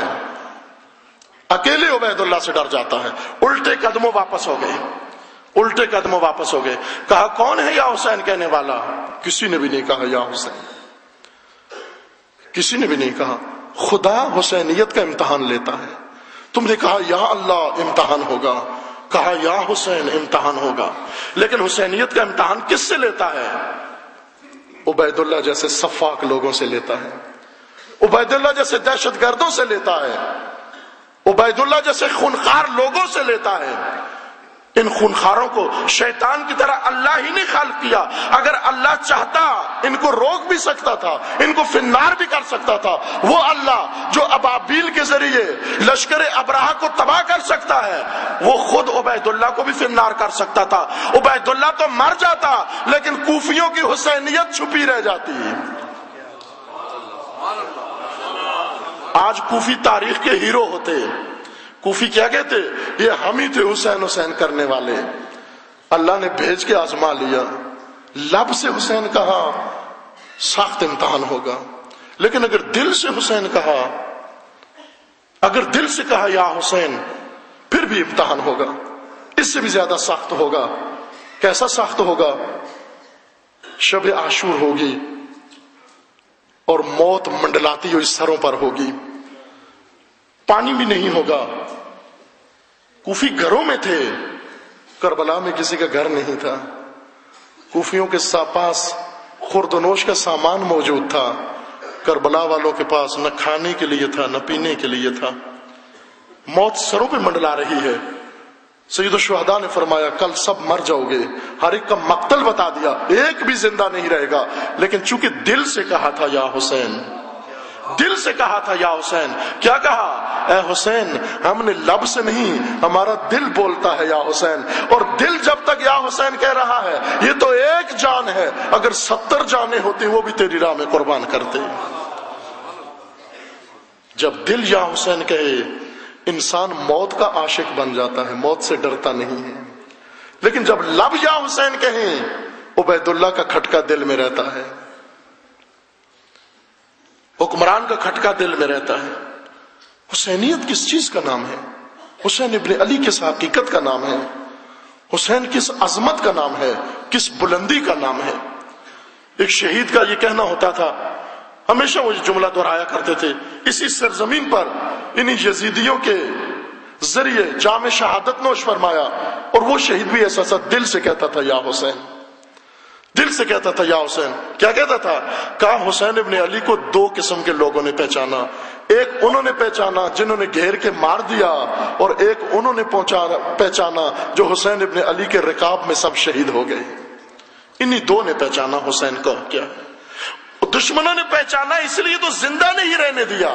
اکیلے عبید اللہ سے ڈر جاتا ہے. الٹے قدموں واپس ہو گئے، الٹے قدموں واپس ہو گئے. کہا کون ہے یا حسین کہنے والا؟ کسی نے بھی نہیں کہا یا حسین، کسی نے بھی نہیں کہا. خدا حسینیت کا امتحان لیتا ہے. تم نے کہا یا اللہ امتحان ہوگا، کہا یا حسین امتحان ہوگا. لیکن حسینیت کا امتحان کس سے لیتا ہے؟ عبید اللہ جیسے سفاک لوگوں سے لیتا ہے، عبید اللہ جیسے دہشت گردوں سے لیتا ہے، عبید اللہ جیسے خونخوار لوگوں سے لیتا ہے۔ ان خونخواروں کو شیطان کی طرح اللہ ہی نے خلق کیا۔ اگر اللہ چاہتا ان کو روک بھی سکتا تھا، ان کو فنار بھی کر سکتا تھا۔ وہ اللہ جو ابابیل کے ذریعے لشکر ابراہ کو تباہ کر سکتا ہے، وہ خود عبید اللہ کو بھی فنار کر سکتا تھا۔ عبید اللہ تو مر جاتا لیکن کوفیوں کی حسینیت چھپی رہ جاتی۔ آج کوفی تاریخ کے ہیرو ہوتے، کوفی کیا کہتے؟ یہ ہم ہی تھے حسین حسین کرنے والے۔ اللہ نے بھیج کے آزما لیا، لب سے حسین کہا سخت امتحان ہوگا، لیکن اگر دل سے حسین کہا، اگر دل سے کہا یا حسین، پھر بھی امتحان ہوگا، اس سے بھی زیادہ سخت ہوگا۔ کیسا سخت ہوگا؟ شب عاشور ہوگی اور موت منڈلاتی ہوئی سروں پر ہوگی، پانی بھی نہیں ہوگا۔ کوفی گھروں میں تھے، کربلا میں کسی کا گھر نہیں تھا۔ کوفیوں کے پاس خورد و نوش کا سامان موجود تھا، کربلا والوں کے پاس نہ کھانے کے لیے تھا نہ پینے کے لیے تھا۔ موت سروں پہ منڈلا رہی ہے۔ سید الشہداء نے فرمایا کل سب مر جاؤ گے، ہر ایک کا مقتل بتا دیا، ایک بھی زندہ نہیں رہے گا، لیکن چونکہ دل سے کہا تھا یا حسین، دل سے کہا تھا یا حسین، کیا کہا؟ اے حسین، ہم نے لب سے نہیں، ہمارا دل بولتا ہے یا حسین، اور دل جب تک یا حسین کہہ رہا ہے، یہ تو ایک جان ہے، اگر ستر جانیں ہوتی وہ بھی تیری راہ میں قربان کرتے۔ جب دل یا حسین کہے، انسان موت کا عاشق بن جاتا ہے، موت سے ڈرتا نہیں ہے۔ لیکن جب لب یا حسین کہیں، عبید اللہ کا کھٹکا دل میں رہتا ہے، حکمران کا کھٹکا دل میں رہتا ہے۔ حسینیت کس چیز کا نام ہے؟ حسین ابن علی کس حقیقت کا نام ہے؟ حسین کس عظمت کا نام ہے؟ کس بلندی کا نام ہے؟ ایک شہید کا یہ کہنا ہوتا تھا، ہمیشہ وہ جملہ دہرایا کرتے تھے، اسی سرزمین پر انہی یزیدیوں کے ذریعے جام شہادت نوش فرمایا، اور وہ شہید بھی ایسا سا دل سے کہتا تھا یا حسین، دل سے کہتا تھا یا حسین۔ کیا کہتا تھا؟ کہا حسین ابن علی کو دو قسم کے لوگوں نے پہچانا، ایک انہوں نے پہچانا جنہوں نے گھیر کے مار دیا، اور ایک انہوں نے پہچانا جو حسین ابن علی کے رکاب میں سب شہید ہو گئے۔ انہی دو نے پہچانا حسین کو۔ کیا دشمنوں نے پہچانا اس لیے تو زندہ نہیں رہنے دیا،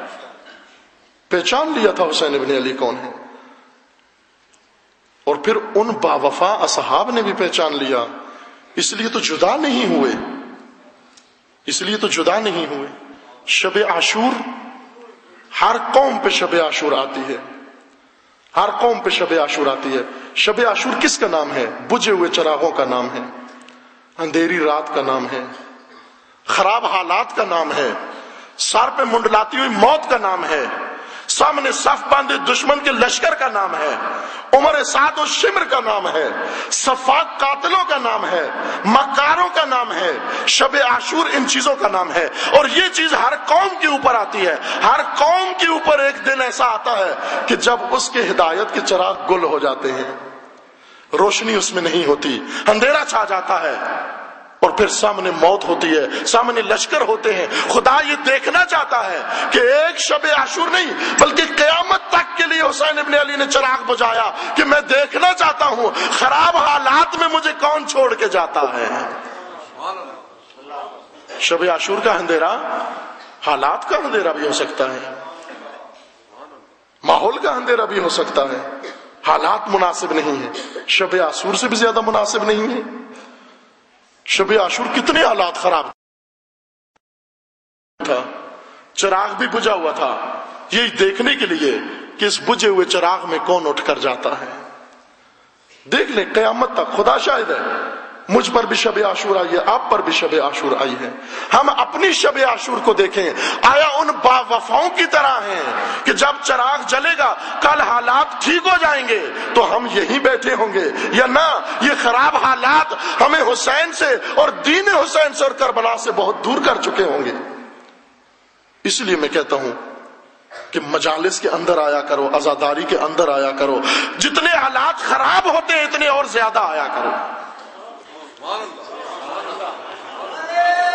پہچان لیا تھا حسین ابن علی کون ہے۔ اور پھر ان باوفا اصحاب نے بھی پہچان لیا، اس لیے تو جدا نہیں ہوئے، اس لیے تو جدا نہیں ہوئے۔ شب عاشور ہر قوم پہ شب عاشور آتی ہے، ہر قوم پہ شب عاشور آتی ہے۔ شب عاشور کس کا نام ہے؟ بجھے ہوئے چراغوں کا نام ہے، اندھیری رات کا نام ہے، خراب حالات کا نام ہے، سر پہ منڈلاتی ہوئی موت کا نام ہے، سامنے صف باندھے دشمن کے لشکر کا نام ہے، عمر سعد و شمر کا نام ہے، صفاق قاتلوں کا نام ہے، مکاروں کا نام ہے۔ شب عاشور ان چیزوں کا نام ہے، اور یہ چیز ہر قوم کے اوپر آتی ہے۔ ہر قوم کے اوپر ایک دن ایسا آتا ہے کہ جب اس کے ہدایت کے چراغ گل ہو جاتے ہیں، روشنی اس میں نہیں ہوتی، اندھیرا چھا جاتا ہے، اور پھر سامنے موت ہوتی ہے، سامنے لشکر ہوتے ہیں۔ خدا یہ دیکھنا چاہتا ہے کہ ایک شب عاشور نہیں بلکہ قیامت تک کے لیے حسین ابن علی نے چراغ بجھایا کہ میں دیکھنا چاہتا ہوں خراب حالات میں مجھے کون چھوڑ کے جاتا ہے۔ شب عاشور کا اندھیرا حالات کا اندھیرا بھی ہو سکتا ہے، ماحول کا اندھیرا بھی ہو سکتا ہے، حالات مناسب نہیں ہیں، شب عاشور سے بھی زیادہ مناسب نہیں ہے۔ شب عاشور کتنے حالات خراب تھا، چراغ بھی بجھا ہوا تھا، یہی دیکھنے کے لیے کہ اس بجھے ہوئے چراغ میں کون اٹھ کر جاتا ہے۔ دیکھ لیں قیامت تک، خدا شاہد ہے، مجھ پر بھی شب عاشور آئی ہے، آپ پر بھی شب عاشور آئی ہے۔ ہم اپنی شب عاشور کو دیکھیں، آیا ان با وفاؤں کی طرح ہیں کہ جب چراغ جلے گا کل حالات ٹھیک ہو جائیں گے تو ہم یہیں بیٹھے ہوں گے، یا نہ یہ خراب حالات ہمیں حسین سے اور دین حسین سے اور کربلا سے بہت دور کر چکے ہوں گے۔ اس لیے میں کہتا ہوں کہ مجالس کے اندر آیا کرو، عزاداری کے اندر آیا کرو، جتنے حالات خراب ہوتے ہیں اتنے اور زیادہ آیا کرو۔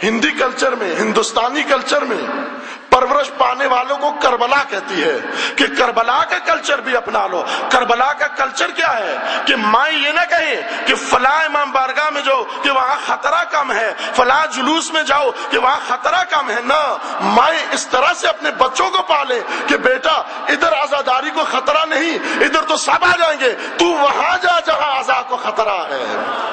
ہندی کلچر میں، ہندوستانی کلچر میں پرورش پانے والوں کو کربلا کہتی ہے کہ کربلا کا کلچر بھی اپنا لو۔ کربلا کا کلچر کیا ہے کہ مائیں یہ نہ کہیں کہ فلاں امام بارگاہ میں جاؤ کہ وہاں خطرہ کم ہے، فلاں جلوس میں جاؤ کہ وہاں خطرہ کم ہے، نہ، مائیں اس طرح سے اپنے بچوں کو پالے کہ بیٹا ادھر عزاداری کو خطرہ نہیں، ادھر تو سب آ جائیں گے، تو وہاں جا جہاں عزا کو خطرہ ہے۔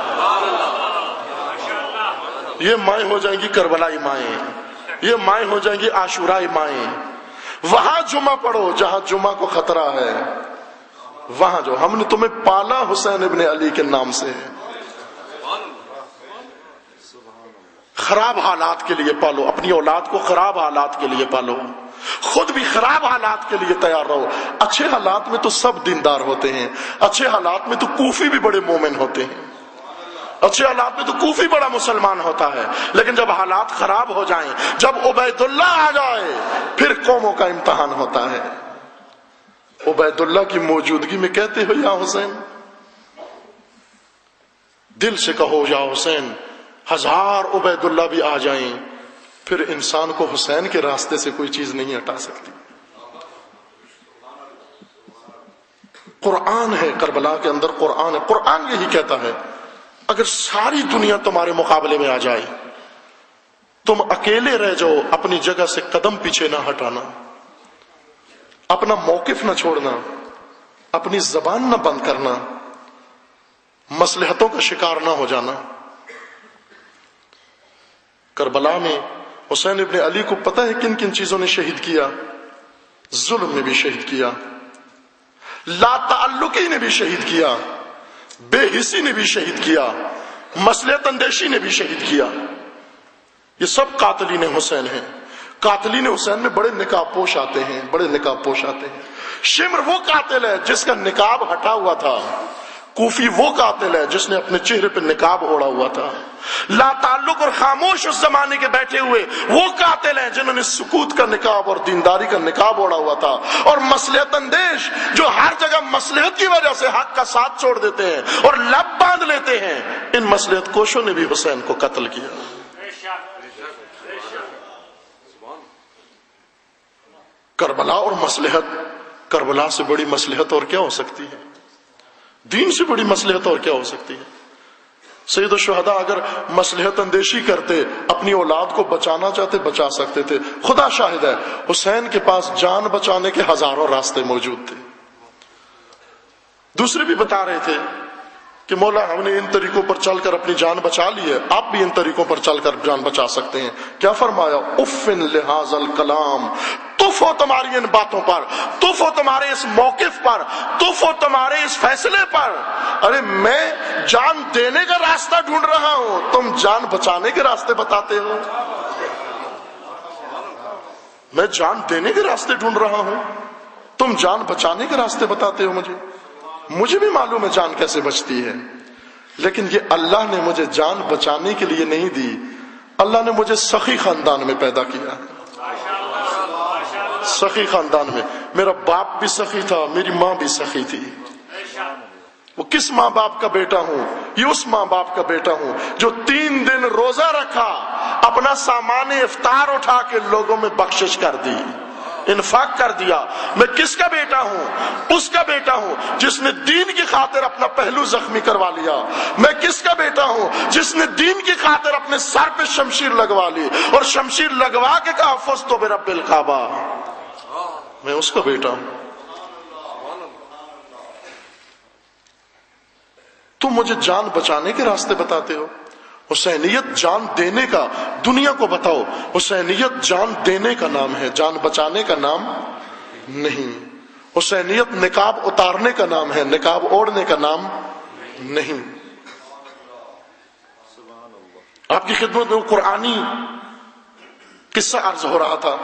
یہ مائیں ہو جائیں گی کربلائی مائیں، یہ مائیں ہو جائیں گی عاشورائی مائیں۔ وہاں جمعہ پڑھو جہاں جمعہ کو خطرہ ہے، وہاں جو ہم نے تمہیں پالا حسین ابن علی کے نام سے، خراب حالات کے لیے پالو، اپنی اولاد کو خراب حالات کے لیے پالو، خود بھی خراب حالات کے لیے تیار رہو۔ اچھے حالات میں تو سب دیندار ہوتے ہیں، اچھے حالات میں تو کوفی بھی بڑے مومن ہوتے ہیں، اچھے حالات میں تو کوفی بڑا مسلمان ہوتا ہے، لیکن جب حالات خراب ہو جائیں، جب عبید اللہ آ جائے، پھر قوموں کا امتحان ہوتا ہے۔ عبید اللہ کی موجودگی میں کہتے ہو یا حسین، دل سے کہو یا حسین، ہزار عبید اللہ بھی آ جائیں، پھر انسان کو حسین کے راستے سے کوئی چیز نہیں ہٹا سکتی۔ قرآن ہے کربلا کے اندر، قرآن ہے، قرآن یہی کہتا ہے اگر ساری دنیا تمہارے مقابلے میں آ جائے، تم اکیلے رہ جاؤ، اپنی جگہ سے قدم پیچھے نہ ہٹانا، اپنا موقف نہ چھوڑنا، اپنی زبان نہ بند کرنا، مصلحتوں کا شکار نہ ہو جانا۔ کربلا میں حسین ابن علی کو پتہ ہے کن کن چیزوں نے شہید کیا؟ ظلم نے بھی شہید کیا، لا تعلقی نے بھی شہید کیا، بے حسی نے بھی شہید کیا، مصلحت اندیشی نے بھی شہید کیا۔ یہ سب قاتلین حسین ہیں۔ قاتلین حسین میں بڑے نقاب پوش آتے ہیں، بڑے نقاب پوش آتے ہیں۔ شمر وہ قاتل ہے جس کا نقاب ہٹا ہوا تھا، کوفی وہ قاتل ہے جس نے اپنے چہرے پہ نقاب اوڑا ہوا تھا، لا تعلق اور خاموش اس زمانے کے بیٹھے ہوئے وہ قاتل ہیں جنہوں نے سکوت کا نقاب اور دینداری کا نقاب اوڑا ہوا تھا، اور مصلحت اندیش جو ہر جگہ مصلحت کی وجہ سے حق کا ساتھ چھوڑ دیتے ہیں اور لب باندھ لیتے ہیں، ان مصلحت کوشوں نے بھی حسین کو قتل کیا۔ کربلا اور مصلحت، کربلا سے بڑی مصلحت اور کیا ہو سکتی ہے؟ دین سے بڑی مصلحت اور کیا ہو سکتی ہے؟ سید الشہداء اگر مصلحت اندیشی کرتے، اپنی اولاد کو بچانا چاہتے بچا سکتے تھے۔ خدا شاہد ہے حسین کے پاس جان بچانے کے ہزاروں راستے موجود تھے۔ دوسرے بھی بتا رہے تھے کہ مولا ہم نے ان طریقوں پر چل کر اپنی جان بچا لی ہے، آپ بھی ان طریقوں پر چل کر جان بچا سکتے ہیں۔ کیا فرمایا؟ اف لہذا الکلام، تف ہو تمہاری ان باتوں پر، تف ہو تمہارے اس موقف پر، تف ہو تمہارے اس فیصلے پر۔ ارے میں جان دینے کا راستہ ڈھونڈ رہا ہوں، تم جان بچانے کے راستے بتاتے ہو۔ میں جان دینے کے راستے ڈھونڈ رہا ہوں، تم جان بچانے کے راستے بتاتے ہو مجھے۔ مجھے بھی معلوم ہے جان کیسے بچتی ہے، لیکن یہ اللہ نے مجھے جان بچانے کے لیے نہیں دی، اللہ نے مجھے سخی خاندان میں پیدا کیا۔ سخی خاندان میں میرا باپ بھی سخی تھا، میری ماں بھی سخی تھی۔ وہ کس ماں باپ کا بیٹا ہوں؟ یہ اس ماں باپ کا بیٹا ہوں جو تین دن روزہ رکھا، اپنا سامان افطار اٹھا کے لوگوں میں بخشش کر دی، انفاق کر دیا۔ میں کس کا بیٹا ہوں؟ اس کا بیٹا ہوں جس نے دین کی خاطر اپنا پہلو زخمی کروا لیا۔ میں کس کا بیٹا ہوں؟ جس نے دین کی خاطر اپنے سر پہ شمشیر لگوا لی اور شمشیر لگوا کے کہا فزت برب الکعبہ۔ میں اس کا بیٹا ہوں۔ تم مجھے جان بچانے کے راستے بتاتے ہو۔ حسینیت جان دینے کا، دنیا کو بتاؤ حسینیت جان دینے کا نام ہے، جان بچانے کا نام نہیں۔ حسینیت نقاب اتارنے کا نام ہے، نقاب اوڑھنے کا نام نہیں۔ آپ کی خدمت میں قرآنی قصہ عرض ہو رہا تھا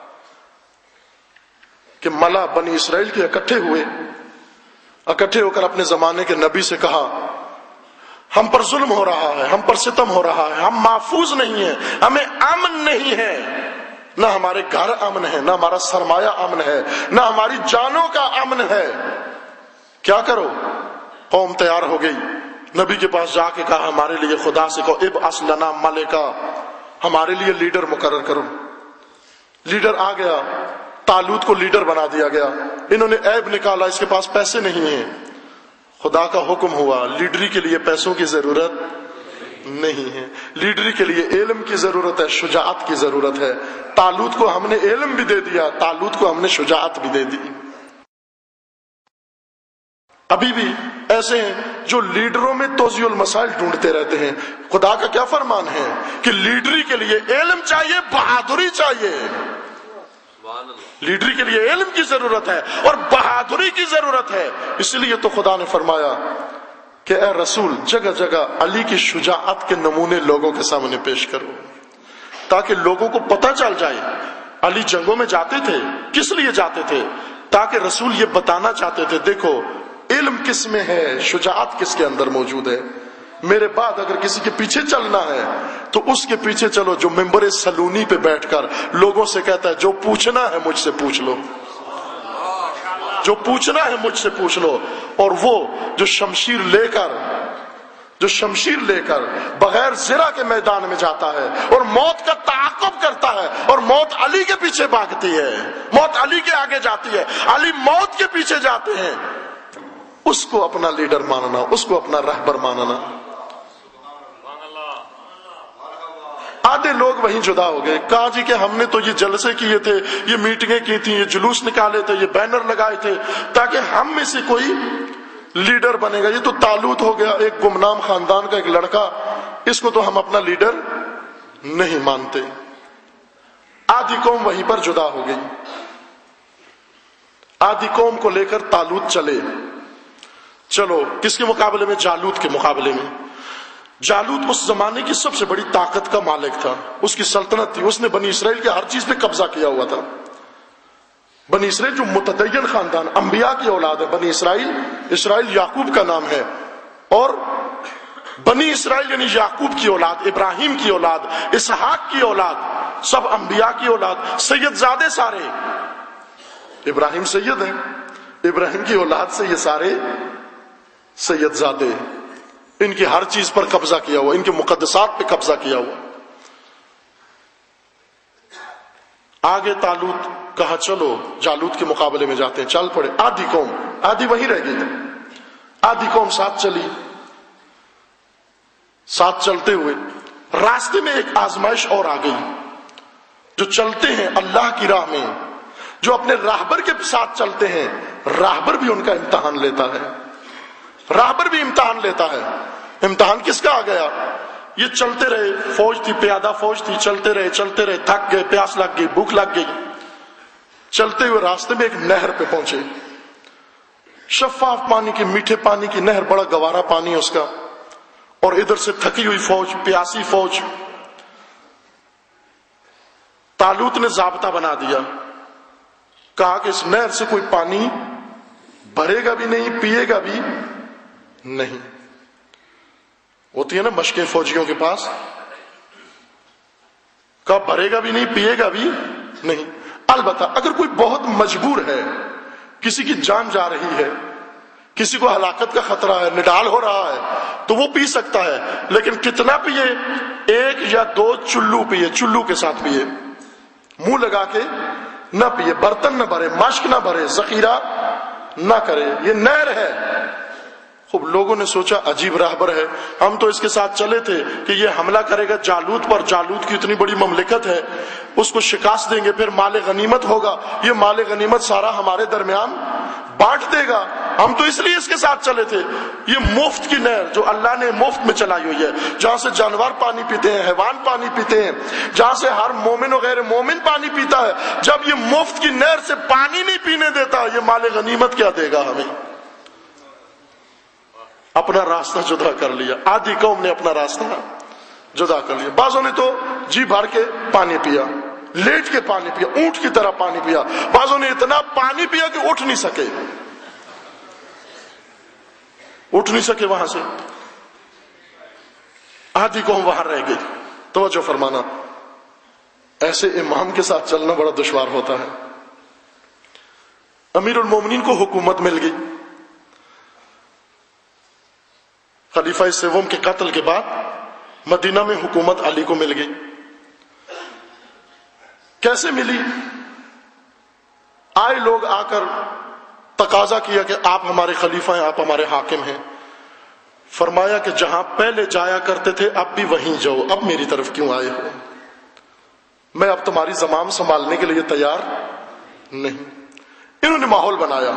کہ ملا بنی اسرائیل کے اکٹھے ہوئے، اکٹھے ہو کر اپنے زمانے کے نبی سے کہا ہم پر ظلم ہو رہا ہے، ہم پر ستم ہو رہا ہے، ہم محفوظ نہیں ہیں، ہمیں امن نہیں ہے، نہ ہمارے گھر امن ہے، نہ ہمارا سرمایہ امن ہے، نہ ہماری جانوں کا امن ہے، کیا کرو؟ قوم تیار ہو گئی، نبی کے پاس جا کے کہا ہمارے لیے خدا سے کہو ابعث لنا ملکا، ہمارے لیے لیڈر مقرر کرو۔ لیڈر آ گیا، طالوت کو لیڈر بنا دیا گیا۔ انہوں نے عیب نکالا، اس کے پاس پیسے نہیں ہیں۔ خدا کا حکم ہوا، لیڈری کے لیے پیسوں کی ضرورت نہیں ہے، لیڈری کے لیے علم کی ضرورت ہے، شجاعت کی ضرورت ہے۔ طالوت کو ہم نے علم بھی دے دیا، طالوت کو ہم نے شجاعت بھی دے دی۔ ابھی بھی ایسے ہیں جو لیڈروں میں توضیع المسائل ڈھونڈتے رہتے ہیں۔ خدا کا کیا فرمان ہے کہ لیڈری کے لیے علم چاہیے، بہادری چاہیے۔ لیڈری کے لیے علم کی ضرورت ہے اور بہادری کی ضرورت ہے۔ اس لیے تو خدا نے فرمایا کہ اے رسول، جگہ جگہ علی کی شجاعت کے نمونے لوگوں کے سامنے پیش کرو، تاکہ لوگوں کو پتہ چل جائے۔ علی جنگوں میں جاتے تھے، کس لیے جاتے تھے؟ تاکہ رسول یہ بتانا چاہتے تھے، دیکھو علم کس میں ہے، شجاعت کس کے اندر موجود ہے۔ میرے بعد اگر کسی کے پیچھے چلنا ہے تو اس کے پیچھے چلو جو ممبر سلونی پہ بیٹھ کر لوگوں سے کہتا ہے جو پوچھنا ہے مجھ سے پوچھ لو، جو پوچھنا ہے مجھ سے پوچھ لو۔ اور وہ جو شمشیر لے کر جو شمشیر لے کر بغیر زرہ کے میدان میں جاتا ہے اور موت کا تعاقب کرتا ہے، اور موت علی کے پیچھے بھاگتی ہے، موت علی کے آگے جاتی ہے، علی موت کے پیچھے جاتے ہیں، اس کو اپنا لیڈر ماننا، اس کو اپنا رہبر ماننا۔ آدھے لوگ وہیں جدا ہو گئے، کہا جی کہ ہم نے تو یہ جلسے کیے تھے، یہ میٹنگیں کی تھیں، یہ جلوس نکالے تھے، یہ بینر لگائے تھے تاکہ ہم میں سے کوئی لیڈر بنے گا۔ یہ تو طالوت ہو گیا، ایک گمنام خاندان کا ایک لڑکا، اس کو تو ہم اپنا لیڈر نہیں مانتے۔ آدھی قوم وہیں پر جدا ہو گئی۔ آدھی قوم کو لے کر طالوت چلے، چلو کس کے مقابلے میں؟ جالوت کے مقابلے میں۔ جالوت اس زمانے کی سب سے بڑی طاقت کا مالک تھا، اس کی سلطنت تھی، اس نے بنی اسرائیل کے ہر چیز پہ قبضہ کیا ہوا تھا۔ بنی اسرائیل جو متدین خاندان، انبیاء کی اولاد ہے، بنی اسرائیل، اسرائیل یعقوب کا نام ہے، اور بنی اسرائیل یعنی یعقوب کی اولاد، ابراہیم کی اولاد، اسحاق کی اولاد، سب انبیاء کی اولاد، سید زادے سارے۔ ابراہیم سید ہیں، ابراہیم کی اولاد سے یہ سارے سید زادے، ان کی ہر چیز پر قبضہ کیا ہوا، ان کے مقدسات پہ قبضہ کیا ہوا۔ آگے طالوت کہا چلو جالوت کے مقابلے میں جاتے ہیں، چل پڑے۔ آدھی قوم، آدھی وہیں رہ گئی، آدھی قوم ساتھ چلی۔ ساتھ چلتے ہوئے راستے میں ایک آزمائش اور آ گئی۔ جو چلتے ہیں اللہ کی راہ میں، جو اپنے راہبر کے ساتھ چلتے ہیں، راہبر بھی ان کا امتحان لیتا ہے، راہبر بھی امتحان لیتا ہے۔ امتحان کس کا آ گیا؟ یہ چلتے رہے، فوج تھی، پیادہ فوج تھی، چلتے رہے چلتے رہے تھک گئے، پیاس لگ گئی، بھوک لگ گئی۔ چلتے ہوئے راستے میں ایک نہر پہ پہنچے، شفاف پانی کی، میٹھے پانی کی نہر، بڑا گوارا پانی اس کا، اور ادھر سے تھکی ہوئی فوج، پیاسی فوج۔ طالوت نے ضابطہ بنا دیا، کہا کہ اس نہر سے کوئی پانی بھرے گا بھی نہیں، پیے گا بھی نہیں۔ ہوتی ہے نا مشقیں فوجیوں کے پاس، کہا بھرے گا بھی نہیں، پیے گا بھی نہیں۔ البتہ اگر کوئی بہت مجبور ہے، کسی کی جان جا رہی ہے، کسی کو ہلاکت کا خطرہ ہے، نڈال ہو رہا ہے، تو وہ پی سکتا ہے، لیکن کتنا پیے؟ ایک یا دو چلو پیے، چلو کے ساتھ پیے، منہ لگا کے نہ پیے، برتن نہ بھرے، مشک نہ بھرے، ذخیرہ نہ کرے۔ یہ نہر ہے۔ خوب لوگوں نے سوچا عجیب راہبر ہے، ہم تو اس کے ساتھ چلے تھے کہ یہ حملہ کرے گا جالوت پر، جالوت کی اتنی بڑی مملکت ہے، اس کو شکست دیں گے، پھر مال غنیمت ہوگا، یہ مال غنیمت سارا ہمارے درمیان بانٹ دے گا، ہم تو اس لیے اس کے ساتھ چلے تھے۔ یہ مفت کی نہر جو اللہ نے مفت میں چلائی ہوئی ہے، جہاں سے جانور پانی پیتے ہیں، حیوان پانی پیتے ہیں، جہاں سے ہر مومن و غیر مومن پانی پیتا ہے، جب یہ مفت کی نہر سے پانی نہیں پینے دیتا، یہ مال غنیمت کیا دے گا ہمیں؟ اپنا راستہ جدا کر لیا، آدھی قوم نے اپنا راستہ جدا کر لیا۔ بعضوں نے تو جی بھر کے پانی پیا، لیٹ کے پانی پیا، اونٹ کی طرح پانی پیا، بعضوں نے اتنا پانی پیا کہ اٹھ نہیں سکے، اٹھ نہیں سکے وہاں سے، آدھی قوم وہاں رہ گئی۔ توجہ فرمانا، ایسے امام کے ساتھ چلنا بڑا دشوار ہوتا ہے۔ امیر المومنین کو حکومت مل گئی، خلیفہ سوم کے قتل کے بعد مدینہ میں حکومت علی کو مل گئی، کیسے ملی؟ آئے لوگ آ کر تقاضا کیا کہ آپ ہمارے خلیفہ ہیں، آپ ہمارے حاکم ہیں. فرمایا کہ جہاں پہلے جایا کرتے تھے اب بھی وہیں جاؤ، اب میری طرف کیوں آئے ہو؟ میں اب تمہاری زمام سنبھالنے کے لیے تیار نہیں. انہوں نے ماحول بنایا،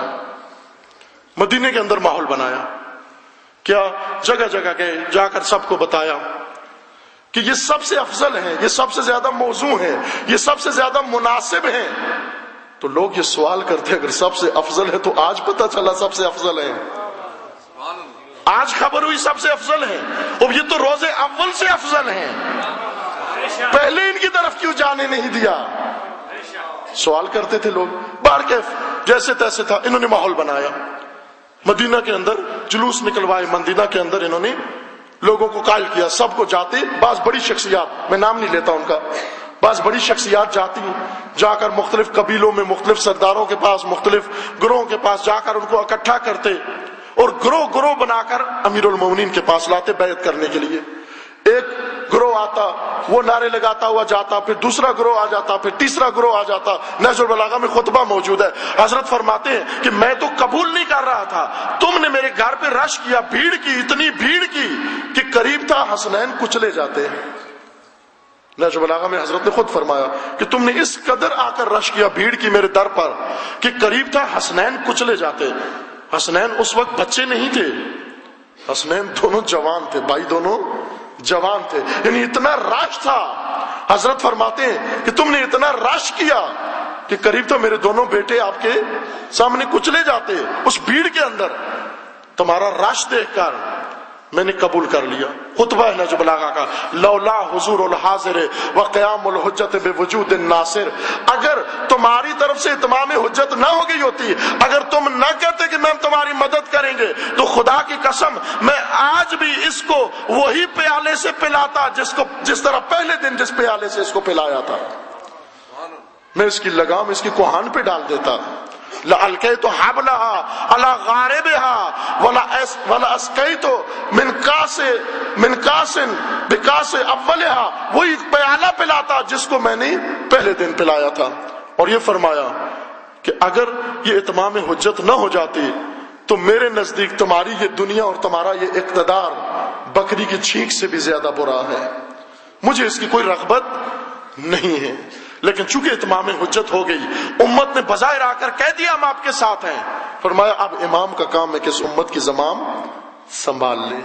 مدینے کے اندر ماحول بنایا. کیا؟ جگہ جگہ گئے، جا کر سب کو بتایا کہ یہ سب سے افضل ہیں، یہ سب سے زیادہ موزوں ہیں، یہ سب سے زیادہ مناسب ہیں. تو لوگ یہ سوال کرتے اگر سب سے افضل ہے تو آج پتہ چلا سب سے افضل ہیں، آج خبر ہوئی سب سے افضل ہیں. اب یہ تو روز اول سے افضل ہیں، پہلے ان کی طرف کیوں جانے نہیں دیا؟ سوال کرتے تھے لوگ. بار کے جیسے تیسے تھا، انہوں نے ماحول بنایا، مدینہ کے اندر جلوس نکلوائے، مدینہ کے اندر انہوں نے لوگوں کو قائل کیا. سب کو جاتے، بعض بڑی شخصیات، میں نام نہیں لیتا ان کا، بعض بڑی شخصیات جاتی، جا کر مختلف قبیلوں میں مختلف سرداروں کے پاس، مختلف گروہوں کے پاس جا کر ان کو اکٹھا کرتے اور گروہ گروہ بنا کر امیر المومنین کے پاس لاتے بیعت کرنے کے لیے. ایک گروہ آتا، وہ نعرے لگاتا ہوا جاتا، پھر دوسرا گروہ آ جاتا، پھر تیسرا گروہ آ جاتا. نہج البلاغہ میں خطبہ موجود ہے، حضرت فرماتے ہیں کہ میں تو قبول نہیں کر رہا تھا، تم نے میرے گھر پہ رش کیا، بھیڑ کی، اتنی بھیڑ کی کہ قریب تھا حسنین کچلے جاتے. نہج البلاغہ میں حضرت نے خود فرمایا کہ تم نے اس قدر آ کر رش کیا بھیڑ کی میرے در پر کہ قریب تھا حسنین کچلے جاتے. حسنین اس وقت بچے نہیں تھے، حسنین دونوں جوان تھے، بھائی دونوں جوان تھے، یعنی اتنا رش تھا. حضرت فرماتے ہیں کہ تم نے اتنا رش کیا کہ قریب تھا میرے دونوں بیٹے آپ کے سامنے کچلے جاتے. اس بھیڑ کے اندر تمہارا رش دیکھ کر میں نے قبول کر لیا. خطبہ ہے نہج البلاغہ کا، لولا حضور الحاضر وقیام الحجت بوجود الناصر. اگر تمہاری طرف سے اتمام حجت نہ ہو گئی ہوتی، اگر تم نہ کہتے کہ میں تمہاری مدد کریں گے، تو خدا کی قسم میں آج بھی اس کو وہی پیالے سے پلاتا جس کو جس طرح پہلے دن جس پیالے سے اس کو پلایا تھا. میں اس کی لگام اس کی کوہان پہ ڈال دیتا. لألقيت حبلها على غاربها ولا ولا اسقيت من كاس من كاس بكاس اولها. وہی پیالہ پلاتا جس کو میں نے پہلے دن پلایا تھا. اور یہ فرمایا کہ اگر یہ اتمام حجت نہ ہو جاتی تو میرے نزدیک تمہاری یہ دنیا اور تمہارا یہ اقتدار بکری کی چھینک سے بھی زیادہ برا ہے. مجھے اس کی کوئی رغبت نہیں ہے، لیکن چونکہ اتمام حجت ہو گئی، امت نے بظاہر آ کر کہہ دیا ہم آپ کے ساتھ ہیں. فرمایا اب امام کا کام ہے کہ اس امت کی زمام سنبھال لے.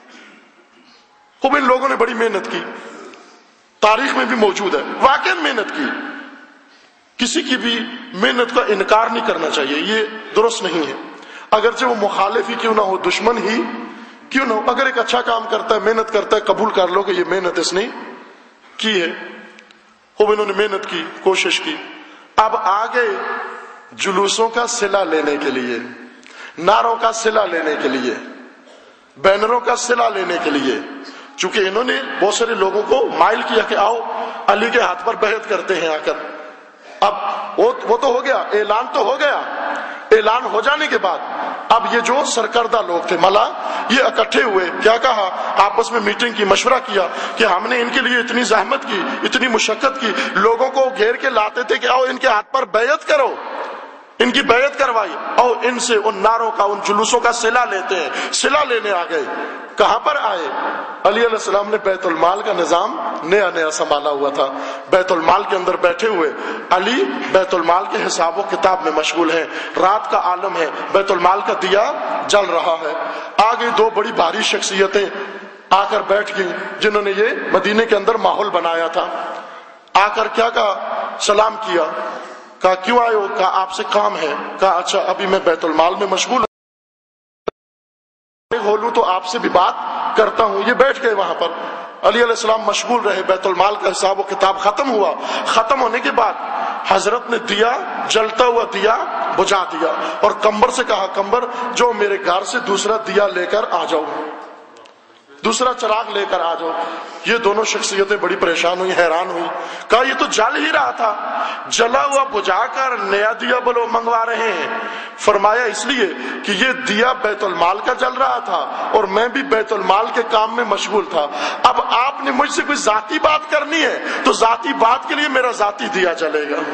خوب ان لوگوں نے بڑی محنت کی، تاریخ میں بھی موجود ہے، واقعی محنت کی. کسی کی بھی محنت کا انکار نہیں کرنا چاہیے، یہ درست نہیں ہے. اگرچہ وہ مخالف ہی کیوں نہ ہو، دشمن ہی کیوں نہ ہو، اگر ایک اچھا کام کرتا ہے، محنت کرتا ہے، قبول کر لو کہ یہ محنت اس نے کی ہے. خوب انہوں نے محنت کی، کوشش کی. اب آگے جلوسوں کا صلہ لینے کے لیے، نعروں کا صلہ لینے کے لیے، بینروں کا صلہ لینے کے لیے، چونکہ انہوں نے بہت سارے لوگوں کو مائل کیا کہ آؤ علی کے ہاتھ پر بیعت کرتے ہیں آ کر. اب وہ تو ہو گیا، اعلان تو ہو گیا. اعلان ہو جانے کے بعد اب یہ جو سرکردہ لوگ تھے، ملا، یہ اکٹھے ہوئے. کیا کہا؟ آپس میں میٹنگ کی، مشورہ کیا کہ ہم نے ان کے لیے اتنی زحمت کی، اتنی مشقت کی، لوگوں کو گھیر کے لاتے تھے کہ آؤ ان کے ہاتھ پر بیعت کرو، ان کی بیعت کروائی، او ان سے ان نعروں کا، ان جلوسوں کا صلہ لیتے ہیں. صلہ لینے آ گئے. کہاں پر آئے؟ علی علیہ السلام نے بیت المال کا نظام نیا نیا سنبھالا ہوا تھا. بیت المال کے اندر بیٹھے ہوئے علی بیت المال کے حساب و کتاب میں مشغول ہیں. رات کا عالم ہے، بیت المال کا دیا جل رہا ہے. آگے دو بڑی بھاری شخصیتیں آ کر بیٹھ گئی جنہوں نے یہ مدینے کے اندر ماحول بنایا تھا. آ کر کیا کہا؟ سلام کیا. کہا کیوں آئے ہو؟ کہا آپ سے کام ہے. کہا اچھا ابھی میں بیت المال میں مشغول ہوں تو آپ سے بھی بات کرتا ہوں. یہ بیٹھ گئے وہاں پر. علی علیہ السلام مشغول رہے. بیت المال کا حساب و کتاب ختم ہوا. ختم ہونے کے بعد حضرت نے دیا، جلتا ہوا دیا بجھا دیا اور کمبر سے کہا، کمبر جو میرے گھر سے دوسرا دیا لے کر آ جاؤ. دوسرا چراغ لے کر آ جاؤ۔ یہ دونوں شخصیتیں بڑی پریشان ہوئی، حیران ہوئی، کہا یہ تو جل ہی رہا تھا، جلا ہوا بجھا کر نیا دیا بلو منگوا رہے ہیں۔ فرمایا اس لیے کہ یہ دیا بیت المال کا جل رہا تھا اور میں بھی بیت المال کے کام میں مشغول تھا، اب آپ نے مجھ سے کوئی ذاتی بات کرنی ہے تو ذاتی بات کے لیے میرا ذاتی دیا جلے گا۔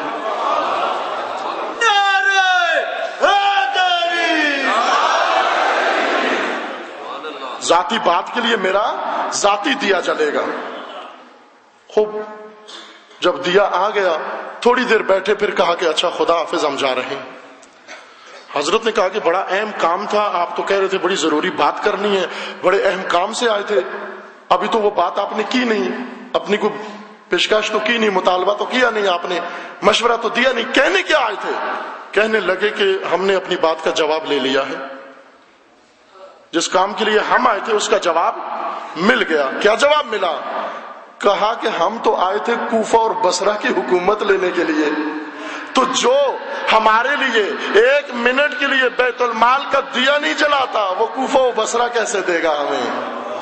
ذاتی بات کے لیے میرا ذاتی دیا جلے گا۔ خوب جب دیا آ گیا تھوڑی دیر بیٹھے، پھر کہا کہ اچھا خدا حافظ ہم جا رہے ہیں۔ حضرت نے کہا کہ بڑا اہم کام تھا، آپ تو کہہ رہے تھے بڑی ضروری بات کرنی ہے، بڑے اہم کام سے آئے تھے، ابھی تو وہ بات آپ نے کی نہیں، اپنی کو پیشکش تو کی نہیں، مطالبہ تو کیا نہیں، آپ نے مشورہ تو دیا نہیں، کہنے کیا آئے تھے؟ کہنے لگے کہ ہم نے اپنی بات کا جواب لے لیا ہے، جس کام کے لیے ہم آئے تھے اس کا جواب مل گیا۔ کیا جواب ملا؟ کہا کہ ہم تو آئے تھے کوفہ اور بصرہ کی حکومت لینے کے لیے، تو جو ہمارے لیے ایک منٹ کے لیے بیت المال کا دیا نہیں جلاتا وہ کوفہ و بصرہ کیسے دے گا ہمیں؟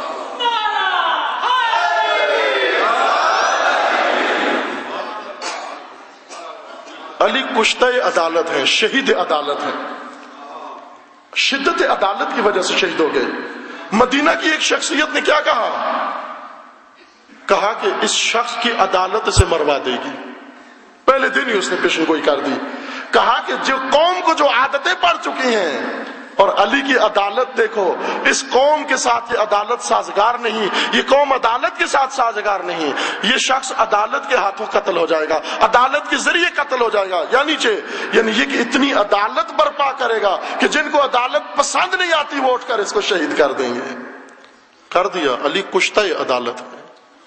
علی کشتہ عدالت ہے، شہید عدالت ہے، شدت عدالت کی وجہ سے شہید ہو گئے۔ مدینہ کی ایک شخصیت نے کیا کہا؟ کہا کہ اس شخص کی عدالت سے مروا دے گی، پہلے دن ہی اس نے پیشن گوئی کر دی۔ کہا کہ جو قوم کو جو عادتیں پڑ چکی ہیں، اور علی کی عدالت دیکھو، اس قوم کے ساتھ یہ عدالت سازگار نہیں، یہ قوم عدالت کے ساتھ سازگار نہیں، یہ شخص عدالت کے ہاتھوں قتل ہو جائے گا، عدالت کے ذریعے قتل ہو جائے گا، یعنی یعنی یہ کہ اتنی عدالت برپا کرے گا کہ جن کو عدالت پسند نہیں آتی وہ اٹھ کر اس کو شہید کر دیں گے۔ کر دیا، علی کشتہ عدالت ہے،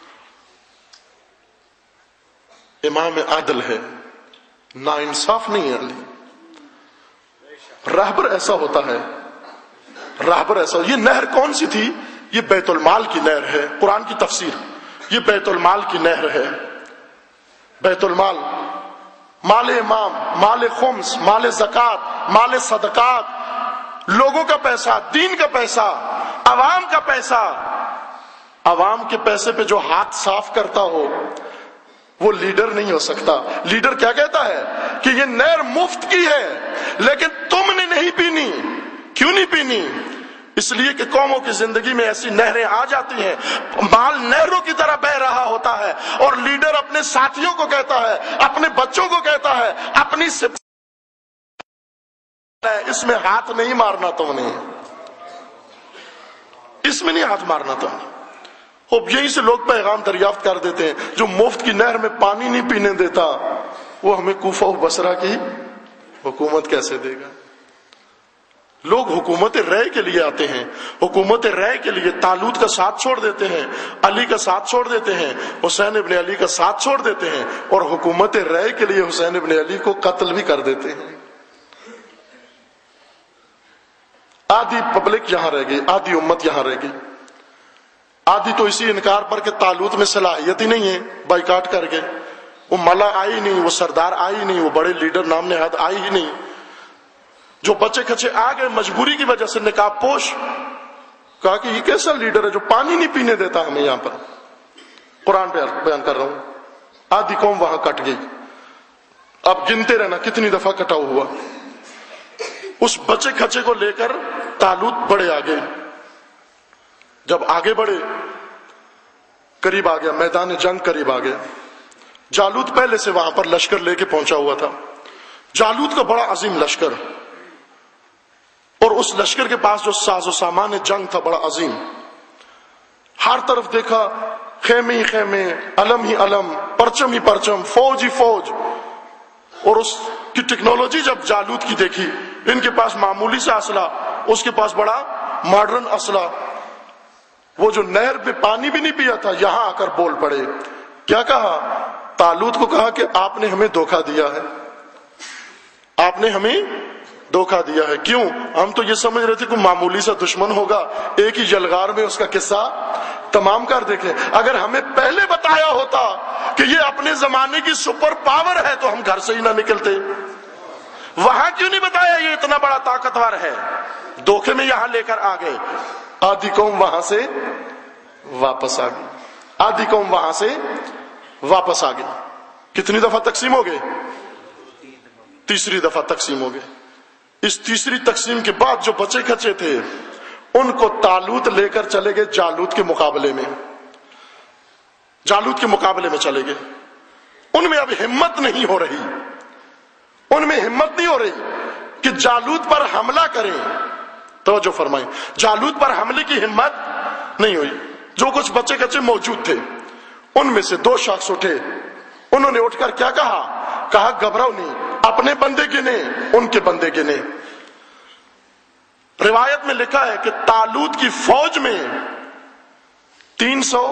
امام عادل ہے، نا انصاف نہیں ہے علی۔ راہبر ایسا ہوتا ہے، راہبر ایسا، یہ نہر کون سی تھی؟ یہ بیت المال کی نہر ہے، قرآن کی تفسیر، یہ بیت المال کی نہر ہے۔ بیت المال، مال امام، مال خمس، مال زکوٰۃ، مال صدقات، لوگوں کا پیسہ، دین کا پیسہ، عوام کا پیسہ۔ عوام کے پیسے پہ جو ہاتھ صاف کرتا ہو وہ لیڈر نہیں ہو سکتا۔ لیڈر کیا کہتا ہے کہ یہ نہر مفت کی ہے لیکن تم نے نہیں پینی۔ کیوں نہیں پینی؟ اس لیے کہ قوموں کی زندگی میں ایسی نہریں آ جاتی ہیں، مال نہروں کی طرح بہ رہا ہوتا ہے، اور لیڈر اپنے ساتھیوں کو کہتا ہے، اپنے بچوں کو کہتا ہے، اپنی سپ... اس میں ہاتھ نہیں مارنا تم نے، اس میں نہیں ہاتھ مارنا تم نے۔ اب یہیں سے لوگ پیغام دریافت کر دیتے ہیں، جو مفت کی نہر میں پانی نہیں پینے دیتا وہ ہمیں کوفہ و بصرہ کی حکومت کیسے دے گا؟ لوگ حکومت رائے کے لیے آتے ہیں، حکومت رائے کے لیے طالوت کا ساتھ چھوڑ دیتے ہیں، علی کا ساتھ چھوڑ دیتے ہیں، حسین ابن علی کا ساتھ چھوڑ دیتے ہیں، اور حکومت رائے کے لیے حسین ابن علی کو قتل بھی کر دیتے ہیں۔ آدھی پبلک یہاں رہ گئی، آدھی امت یہاں رہ گئی، آدھی تو اسی انکار پر کہ طالوت میں صلاحیت ہی نہیں ہے بائیکاٹ کر گئے، وہ ملا آئی نہیں، وہ سردار آئی نہیں، وہ بڑے لیڈر نام نہاد آئی ہی نہیں، جو بچے کچے آ گئے مجبوری کی وجہ سے نقاب پوش، کہا کہ یہ کیسا لیڈر ہے جو پانی نہیں پینے دیتا ہمیں؟ یہاں پر قرآن پہ بیان کر رہا ہوں، آدھی قوم وہاں کٹ گئی۔ اب گنتے رہنا کتنی دفعہ کٹاؤ ہوا۔ اس بچے کھچے کو لے کر طالوت بڑے آگے، جب آگے بڑھے قریب آ گیا، میدان جنگ قریب آ گیا، جالوت پہلے سے وہاں پر لشکر لے کے پہنچا ہوا تھا، جالوت کا بڑا عظیم لشکر، اور اس لشکر کے پاس جو ساز و سامان جنگ تھا بڑا عظیم، ہر طرف دیکھا خیمے ہی خیمے، علم ہی علم، پرچم ہی پرچم، فوج ہی فوج، اور اس کی ٹیکنالوجی جب جالوت کی دیکھی، ان کے پاس معمولی سا اسلحہ، اس کے پاس بڑا ماڈرن اسلحہ، وہ جو نہر پہ پانی بھی نہیں پیا تھا یہاں آ کر بول پڑے۔ کیا کہا؟ طالوت کو کہا کہ آپ نے ہمیں دھوکہ دیا ہے، آپ نے ہمیں دھوکہ دیا ہے۔ کیوں؟ ہم تو یہ سمجھ رہے تھے کہ معمولی سا دشمن ہوگا، ایک ہی یلغار میں اس کا قصہ تمام کر دیکھیں۔ اگر ہمیں پہلے بتایا ہوتا کہ یہ اپنے زمانے کی سپر پاور ہے تو ہم گھر سے ہی نہ نکلتے۔ وہاں کیوں نہیں بتایا یہ اتنا بڑا طاقتور ہے؟ دھوکے میں یہاں لے کر آ گئے۔ آدھی قوم وہاں سے वापस आ गई, आधी कौम वहां से वापस आ गई। कितनी दफा तकसीम हो गए? तीसरी दफा तकसीम हो गए। इस तीसरी तकसीम के बाद जो बचे खचे थे उनको तालूत लेकर चले गए जालूत के मुकाबले में, जालूत के मुकाबले में चले गए। उनमें अब हिम्मत नहीं हो रही, उनमें हिम्मत नहीं हो रही कि जालूत पर हमला करें। तो जो फरमाए, जालूत पर हमले की हिम्मत नहीं हुई। जो कुछ बच्चे कच्चे मौजूद थे उनमें से दो शख्स उठे, उन्होंने उठकर क्या कहा? कहा घबराओ नहीं, अपने बंदे गिने, उनके बंदे गिने। रिवायत में लिखा है कि तालूत की फौज में तीन सौ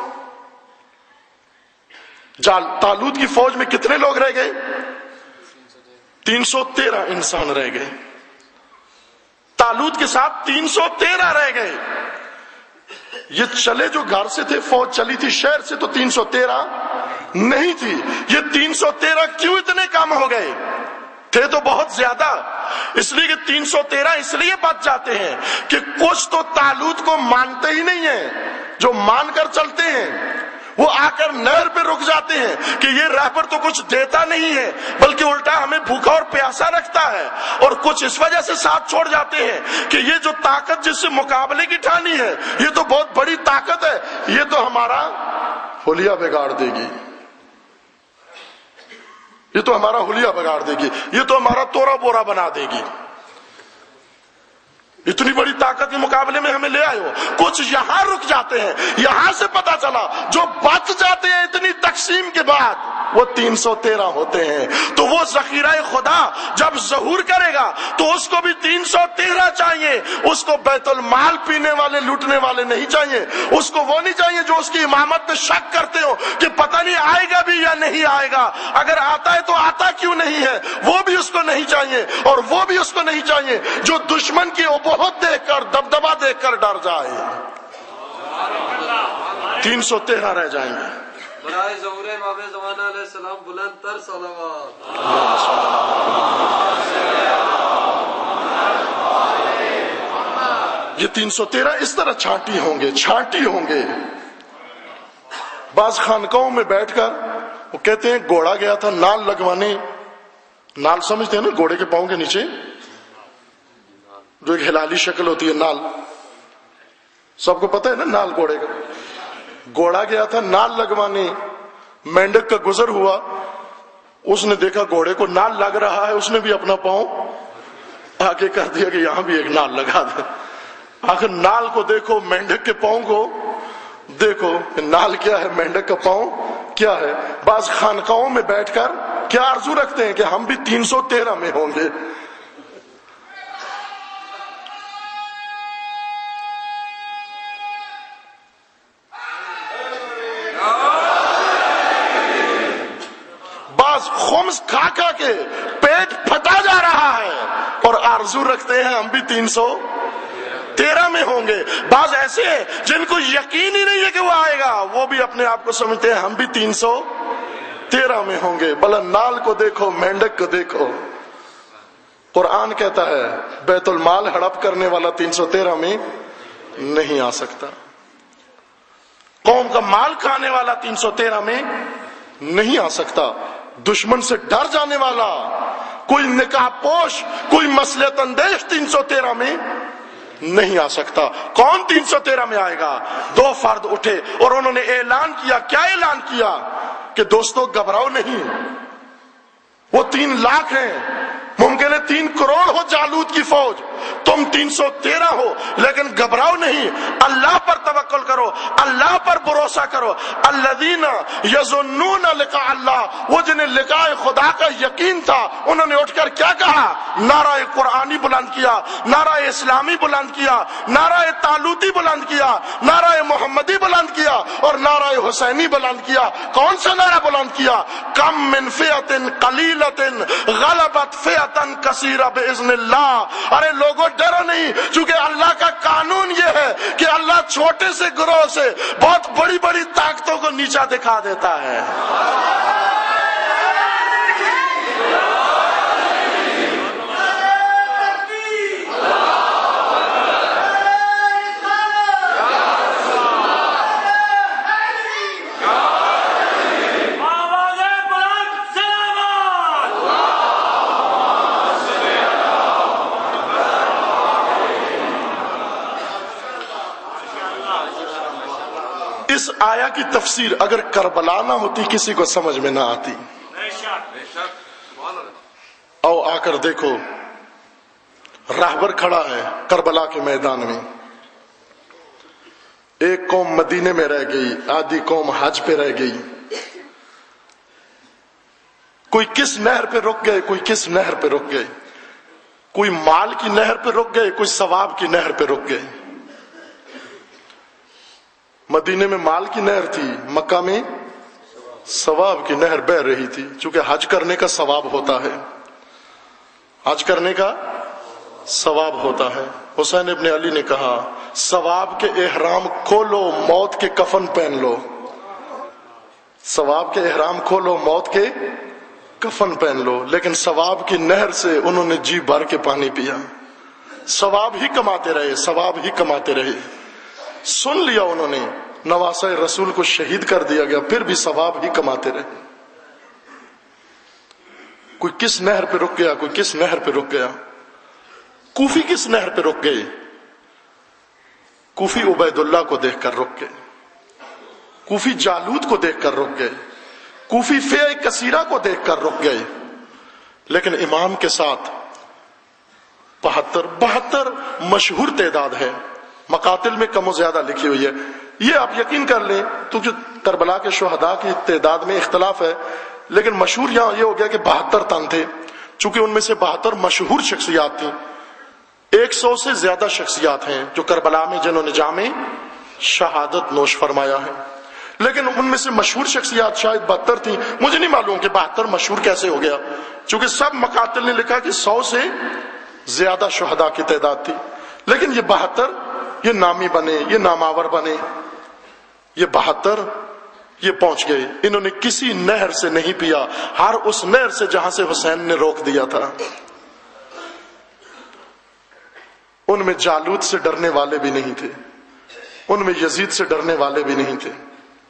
जाल तालूत की फौज में कितने लोग रह गए? तीन सौ तेरह इंसान रह गए। तालूत के साथ तीन सौ तेरह रह गए। ये चले जो घर से थे, फौज चली थी शहर से, तो तीन सौ तेरह नहीं थी। ये तीन सौ तेरह क्यों इतने कम हो गए? थे तो बहुत ज्यादा। इसलिए कि तीन सौ तेरह इसलिए बच जाते हैं कि कुछ तो तालूत को मानते ही नहीं है, जो मानकर चलते हैं वो आकर नहर पे रुक जाते हैं कि ये रहबर तो कुछ देता नहीं है बल्कि उल्टा हमें भूखा और प्यासा रखता है। और कुछ इस वजह से साथ छोड़ जाते हैं कि ये जो ताकत जिससे मुकाबले की ठानी है ये तो बहुत बड़ी ताकत है, ये तो हमारा हुलिया बिगाड़ देगी, ये तो हमारा हुलिया बिगाड़ देगी, ये तो हमारा तोरा बोरा बना देगी। इतनी बड़ी ताकत के मुकाबले में हमें ले आए हो। कुछ यहां रुक जाते हैं, यहां से पता चला जो बच जाते हैं इतनी तकसीम के बाद वो तीन सौ तेरह होते हैं। तो वो जखीरा खुदा जब ज़हूर करेगा तो उसको भी तीन सौ तेरह चाहिए। उसको बैतुल माल पीने वाले लूटने वाले नहीं चाहिए, उसको वो नहीं चाहिए जो उसकी इमामत पे शक करते हो कि पता नहीं आएगा भी या नहीं आएगा, अगर आता है तो आता क्यों नहीं है, वो भी उसको नहीं चाहिए। और वो भी उसको नहीं चाहिए जो दुश्मन की बहुत देखकर दबदबा देखकर डर जाए। तीन सौ तेरह रह जाएंगे। बराए ज़हूर इमाम ज़माना अलैहिस्सलाम बुलंद तर सलावत। ये तीन सौ तेरह इस तरह छांटी होंगे, छांटी होंगे। बाज खानकाओं में बैठकर वो कहते हैं घोड़ा गया था नाल लगवाने। नाल समझते हैं ना, घोड़े के पांव के नीचे जो एक हिलाली शक्ल होती है नाल, सबको पता है ना नाल घोड़े का। घोड़ा गया था नाल लगवाने, मेंढक का गुजर हुआ, उसने देखा घोड़े को नाल लग रहा है, उसने भी अपना पांव आगे कर दिया कि यहां भी एक नाल लगा दे। आखिर नाल को देखो, मेंढक के पांव को देखो, नाल क्या है मेंढक का पांव क्या है। बाज खानकाओं में बैठकर क्या आरजू रखते हैं कि हम भी तीन सौ तेरह में होंगे। खुम्स खा खा के पेट फटा जा रहा है और आरजू रखते हैं हम भी तीन सौ तेरह में होंगे। बाज ऐसे हैं जिनको यकीन ही नहीं है कि वो आएगा, वो भी अपने आप को समझते हैं हम भी तीन सौ तेरह में होंगे। भला नाल को देखो, मेंढक को देखो। कुरान कहता है बैतुल माल हड़प करने वाला तीन सौ तेरह में नहीं आ सकता, कौम का माल खाने वाला तीन सौ तेरह में नहीं आ सकता, दुश्मन से डर जाने वाला कोई निकाहपोश, कोई मसलहत अंदेश तीन सौ तेरह में नहीं आ सकता। कौन तीन सौ तेरह में आएगा? दो फर्द उठे और उन्होंने ऐलान किया। क्या ऐलान किया? कि दोस्तों घबराओ नहीं, वो तीन लाख हैं, मुमकिन है तीन करोड़ हो जालूत की फौज, तुम तीन सौ तेरह हो, लेकिन घबराओ नहीं, अल्लाह पर तवक्कुल करो, अल्लाह पर भरोसा करो। अल्लज़ीना यज़ुन्नूना लिक़ा अल्लाह, वो जिन्हें लिक़ाए खुदा का यकीन था, उन्होंने उठकर क्या कहा? नाराए कुरानी बुलंद किया, नाराए इस्लामी बुलंद किया, नाराए तालूती बुलंद किया, नाराए मोहम्मदी बुलंद किया और नाराए हुसैनी बुलंद किया। कौन सा नारा बुलंद किया? कम मिन फ़ियतिन क़लीलतिन ग़लबत फ़ियतन कसीरा बिइज़्निल्लाह। अरे लोगों डरो नहीं, क्योंकि अल्लाह का कानून ये है कि अल्लाह छोटे से गिरोह से बहुत बड़ी बड़ी ताकतों को नीचा दिखा देता है। اس آیا کی تفسیر اگر کربلا نہ ہوتی کسی کو سمجھ میں نہ آتی. او آ کر دیکھو راہبر کھڑا ہے کربلا کے میدان میں. ایک قوم مدینے میں رہ گئی, آدھی قوم حج پہ رہ گئی. کوئی کس نہر پہ رک گئے, کوئی کس نہر پہ رک گئے, کوئی مال کی نہر پہ رک گئے, کوئی ثواب کی نہر پہ رک گئے. مدینے میں مال کی نہر تھی, مکہ میں ثواب کی نہر بہ رہی تھی, چونکہ حج کرنے کا ثواب ہوتا ہے, حج کرنے کا ثواب ہوتا ہے. حسین ابن علی نے کہا ثواب کے احرام کھولو, موت کے کفن پہن لو. ثواب کے احرام کھولو, موت کے کفن پہن لو. لیکن ثواب کی نہر سے انہوں نے جی بھر کے پانی پیا, ثواب ہی کماتے رہے, ثواب ہی کماتے رہے. سن لیا انہوں نے, نواسہ رسول کو شہید کر دیا گیا, پھر بھی ثواب ہی کماتے رہے. کوئی کس نہر پہ رک گیا, کوئی کس نہر پہ رک گیا. کوفی کس نہر پہ رک گئے, کوفی عبید اللہ کو دیکھ کر رک گئے, کوفی جالوت کو دیکھ کر رک گئے, کوفی فیع کثیرہ کو دیکھ کر رک گئے. لیکن امام کے ساتھ بہتر بہتر مشہور تعداد ہے, مقاتل میں کم و زیادہ لکھی ہوئی ہے. یہ آپ یقین کر لیں, تو جو کربلا کے شہداء کی تعداد میں اختلاف ہے, لیکن مشہور یہاں یہ ہو گیا کہ بہتر تن تھے, چونکہ ان میں سے بہتر مشہور شخصیات تھیں. ایک سو سے زیادہ شخصیات ہیں جو کربلا میں جنہوں نے جام شہادت نوش فرمایا ہے, لیکن ان میں سے مشہور شخصیات شاید بہتر تھیں. مجھے نہیں معلوم کہ بہتر مشہور کیسے ہو گیا, چونکہ سب مقاتل نے لکھا کہ سو سے زیادہ شہداء کی تعداد تھی. لیکن یہ بہتر, یہ نامی بنے, یہ ناماور بنے, یہ بہتر یہ پہنچ گئے. انہوں نے کسی نہر سے نہیں پیا, ہر اس نہر سے جہاں سے حسین نے روک دیا تھا. ان میں جالوت سے ڈرنے والے بھی نہیں تھے, ان میں یزید سے ڈرنے والے بھی نہیں تھے,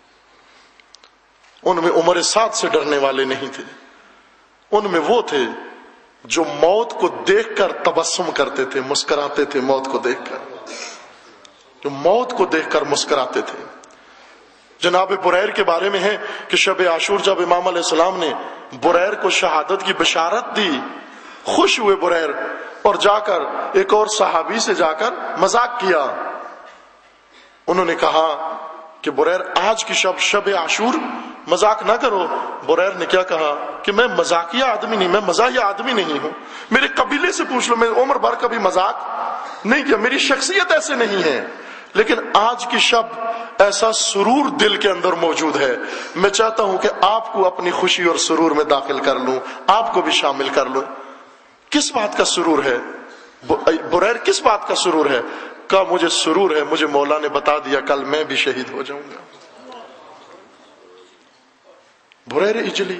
ان میں عمر سعد سے ڈرنے والے نہیں تھے. ان میں وہ تھے جو موت کو دیکھ کر تبسم کرتے تھے, مسکراتے تھے موت کو دیکھ کر, جو موت کو دیکھ کر مسکراتے تھے. جناب بریر کے بارے میں ہے کہ شب عاشور جب امام علیہ السلام نے بریر کو شہادت کی بشارت دی, خوش ہوئے بریر, اور جا کر ایک اور صحابی سے جا کر مذاق کیا. انہوں نے کہا کہ بریر آج کی شب شب عاشور مذاق نہ کرو. بریر نے کیا کہا کہ میں مذاقیہ آدمی نہیں, میں مزاحیہ آدمی نہیں ہوں, میرے قبیلے سے پوچھ لو, میں عمر بھر کبھی مذاق نہیں کیا, میری شخصیت ایسے نہیں ہے. لیکن آج کی شب ایسا سرور دل کے اندر موجود ہے, میں چاہتا ہوں کہ آپ کو اپنی خوشی اور سرور میں داخل کر لوں, آپ کو بھی شامل کر لوں. کس بات کا سرور ہے بریر, کس بات کا سرور ہے؟ کہا مجھے سرور ہے, مجھے مولا نے بتا دیا کل میں بھی شہید ہو جاؤں گا. بریر اجلی.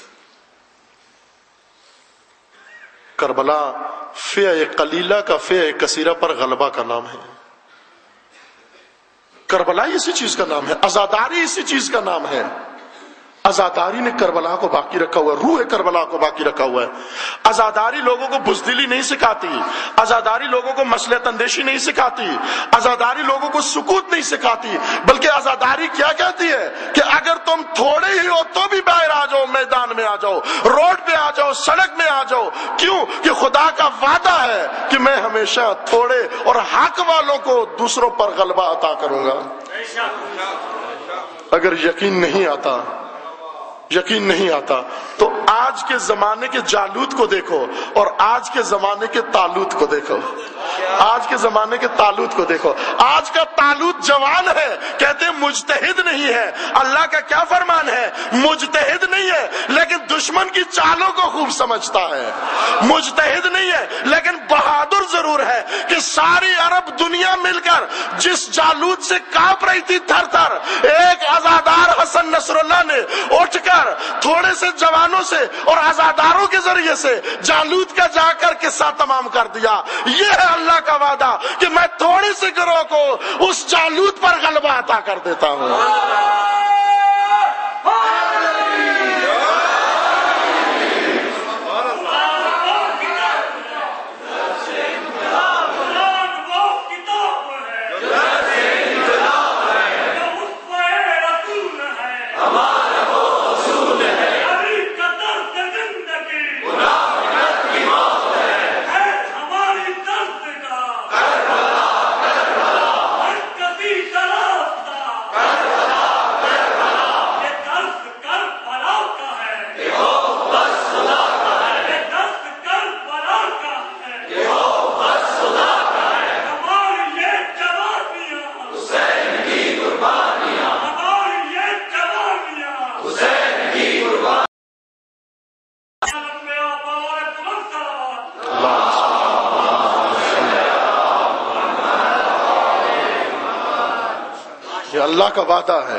کربلا فیع قلیلہ کا فیع کثیرہ پر غلبہ کا نام ہے. کربلا اسی چیز کا نام ہے, عزاداری اسی چیز کا نام ہے. عزاداری نے کربلا کو باقی رکھا ہوا ہے, روح کربلا کو باقی رکھا ہوا ہے. عزاداری لوگوں کو بزدلی نہیں سکھاتی, عزاداری لوگوں کو مصلحت اندیشی نہیں سکھاتی, عزاداری لوگوں کو سکوت نہیں سکھاتی, بلکہ عزاداری کیا کہتی ہے کہ اگر تم تھوڑے ہی ہو تو بھی باہر آ جاؤ, میدان میں آ جاؤ, روڈ پہ آ جاؤ, سڑک میں آ جاؤ. کیوں کہ خدا کا وعدہ ہے کہ میں ہمیشہ تھوڑے اور حق والوں کو دوسروں پر غلبہ عطا کروں گا. اگر یقین نہیں آتا یقین نہیں آتا تو آج کے زمانے کے جالوت کو دیکھو اور آج کے زمانے کے طالوت کو دیکھو. آج کے زمانے کے طالوت کو دیکھو. آج کا طالوت جوان ہے, کہتے ہیں مجتہد نہیں ہے. اللہ کا کیا فرمان ہے؟ مجتہد نہیں ہے لیکن دشمن کی چالوں کو خوب سمجھتا ہے. مجتہد نہیں ہے لیکن بہادر ضرور ہے کہ ساری عرب دنیا مل کر جس جالوت سے کانپ رہی تھی تھر تھر, ایک عزادار حسن نصر اللہ نے اٹھ کر تھوڑے سے جوانوں سے اور عزاداروں کے ذریعے سے جالوت کا جا کر قصہ تمام کر دیا. یہ ہے اللہ کا وعدہ کہ میں تھوڑے سے گروہ کو اس جالوت پر غلبہ عطا کر دیتا ہوں. یہ اللہ کا وعدہ ہے.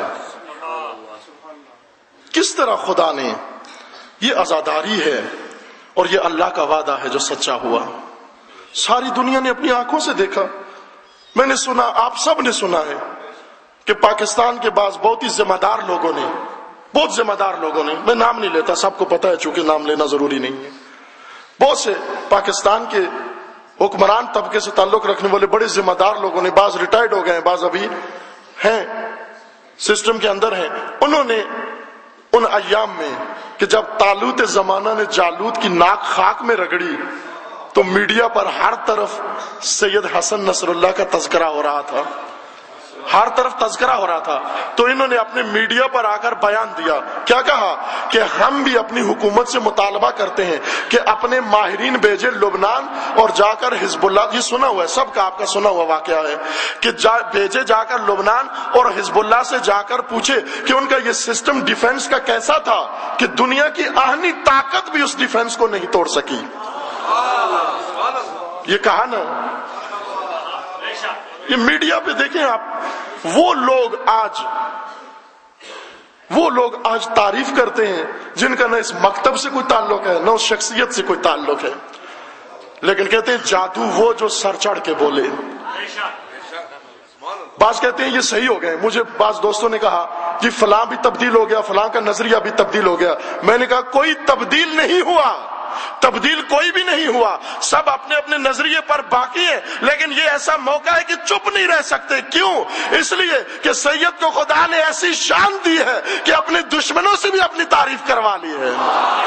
کس طرح خدا نے، یہ عزاداری ہے اور یہ اللہ کا وعدہ ہے جو سچا ہوا. ساری دنیا نے اپنی آنکھوں سے دیکھا. میں نے سنا، آپ سب نے سنا ہے کہ پاکستان کے بعض بہت ہی ذمہ دار لوگوں نے بہت ذمہ دار لوگوں نے میں نام نہیں لیتا، سب کو پتا ہے چونکہ نام لینا ضروری نہیں ہے. بہت سے پاکستان کے حکمران طبقے سے تعلق رکھنے والے بڑے ذمہ دار لوگوں نے، بعض ریٹائرڈ ہو گئے ہیں، بعض ابھی ہیں سسٹم کے اندر ہیں، انہوں نے ان ایام میں کہ جب طالوت زمانہ نے جالوت کی ناک خاک میں رگڑی تو میڈیا پر ہر طرف سید حسن نصر اللہ کا تذکرہ ہو رہا تھا، ہر طرف تذکرہ ہو رہا تھا. تو انہوں نے اپنے میڈیا پر آ کر بیان دیا. کیا کہا کہ ہم بھی اپنی حکومت سے مطالبہ کرتے ہیں کہ اپنے ماہرین بھیجے لبنان اور جا کر حزب اللہ، یہ سنا ہوا ہے سب کا، آپ کا سنا ہوا واقعہ ہے کہ جا بھیجے جا کر لبنان اور حزب اللہ سے جا کر پوچھے کہ ان کا یہ سسٹم ڈیفنس کا کیسا تھا کہ دنیا کی آہنی طاقت بھی اس ڈیفنس کو نہیں توڑ سکی. یہ کہا نا، یہ میڈیا پہ دیکھیں آپ. وہ لوگ آج وہ لوگ آج تعریف کرتے ہیں جن کا نہ اس مکتب سے کوئی تعلق ہے نہ اس شخصیت سے کوئی تعلق ہے، لیکن کہتے ہیں جادو وہ جو سر چڑھ کے بولے. بعض کہتے ہیں یہ صحیح ہو گئے. مجھے بعض دوستوں نے کہا جی فلاں بھی تبدیل ہو گیا، فلاں کا نظریہ بھی تبدیل ہو گیا. میں نے کہا کوئی تبدیل نہیں ہوا، تبدیل کوئی بھی نہیں ہوا، سب اپنے اپنے نظریے پر باقی ہیں. لیکن یہ ایسا موقع ہے کہ چپ نہیں رہ سکتے. کیوں؟ اس لیے کہ سید کو خدا نے ایسی شان دی ہے کہ اپنے دشمنوں سے بھی اپنی تعریف کروا لی ہے.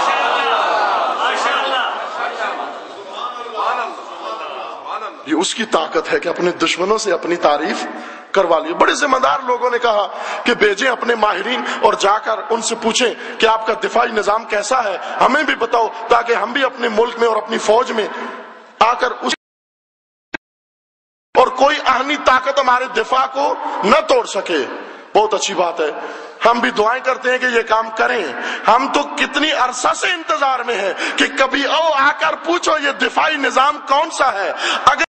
یہ اس کی طاقت ہے کہ اپنے دشمنوں سے اپنی تعریف کروا لی. بڑے ذمہ دار لوگوں نے کہا کہ بھیجیں اپنے ماہرین اور جا کر ان سے پوچھیں کہ آپ کا دفاعی نظام کیسا ہے، ہمیں بھی بتاؤ تاکہ ہم بھی اپنے ملک میں اور اپنی فوج میں آ کر اس اور کوئی آہنی طاقت ہمارے دفاع کو نہ توڑ سکے. بہت اچھی بات ہے، ہم بھی دعائیں کرتے ہیں کہ یہ کام کریں. ہم تو کتنی عرصہ سے انتظار میں ہیں کہ کبھی او آ کر پوچھو یہ دفاعی نظام کون سا ہے. اگر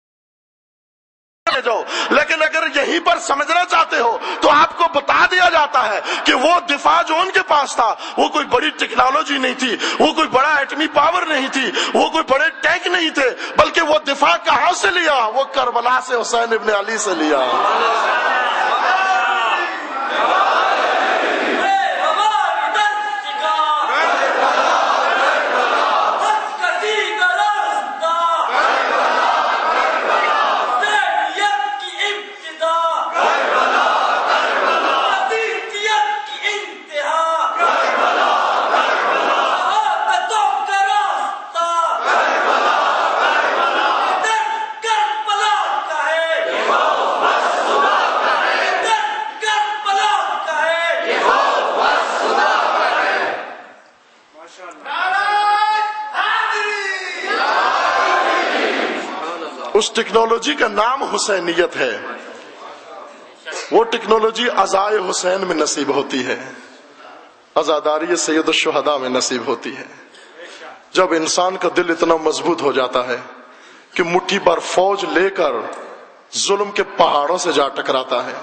جاؤ لیکن اگر یہیں پر سمجھنا چاہتے ہو تو آپ کو بتا دیا جاتا ہے کہ وہ دفاع جو ان کے پاس تھا وہ کوئی بڑی ٹیکنالوجی نہیں تھی، وہ کوئی بڑا ایٹمی پاور نہیں تھی، وہ کوئی بڑے ٹینک نہیں تھے، بلکہ وہ دفاع کہاں سے لیا؟ وہ کربلا سے حسین ابن علی سے لیا. اس ٹیکنالوجی کا نام حسینیت ہے. وہ ٹیکنالوجی عزائے حسین میں نصیب ہوتی ہے، عزاداری سید الشہداء میں نصیب ہوتی ہے. جب انسان کا دل اتنا مضبوط ہو جاتا ہے کہ مٹھی بھر فوج لے کر ظلم کے پہاڑوں سے جا ٹکراتا ہے،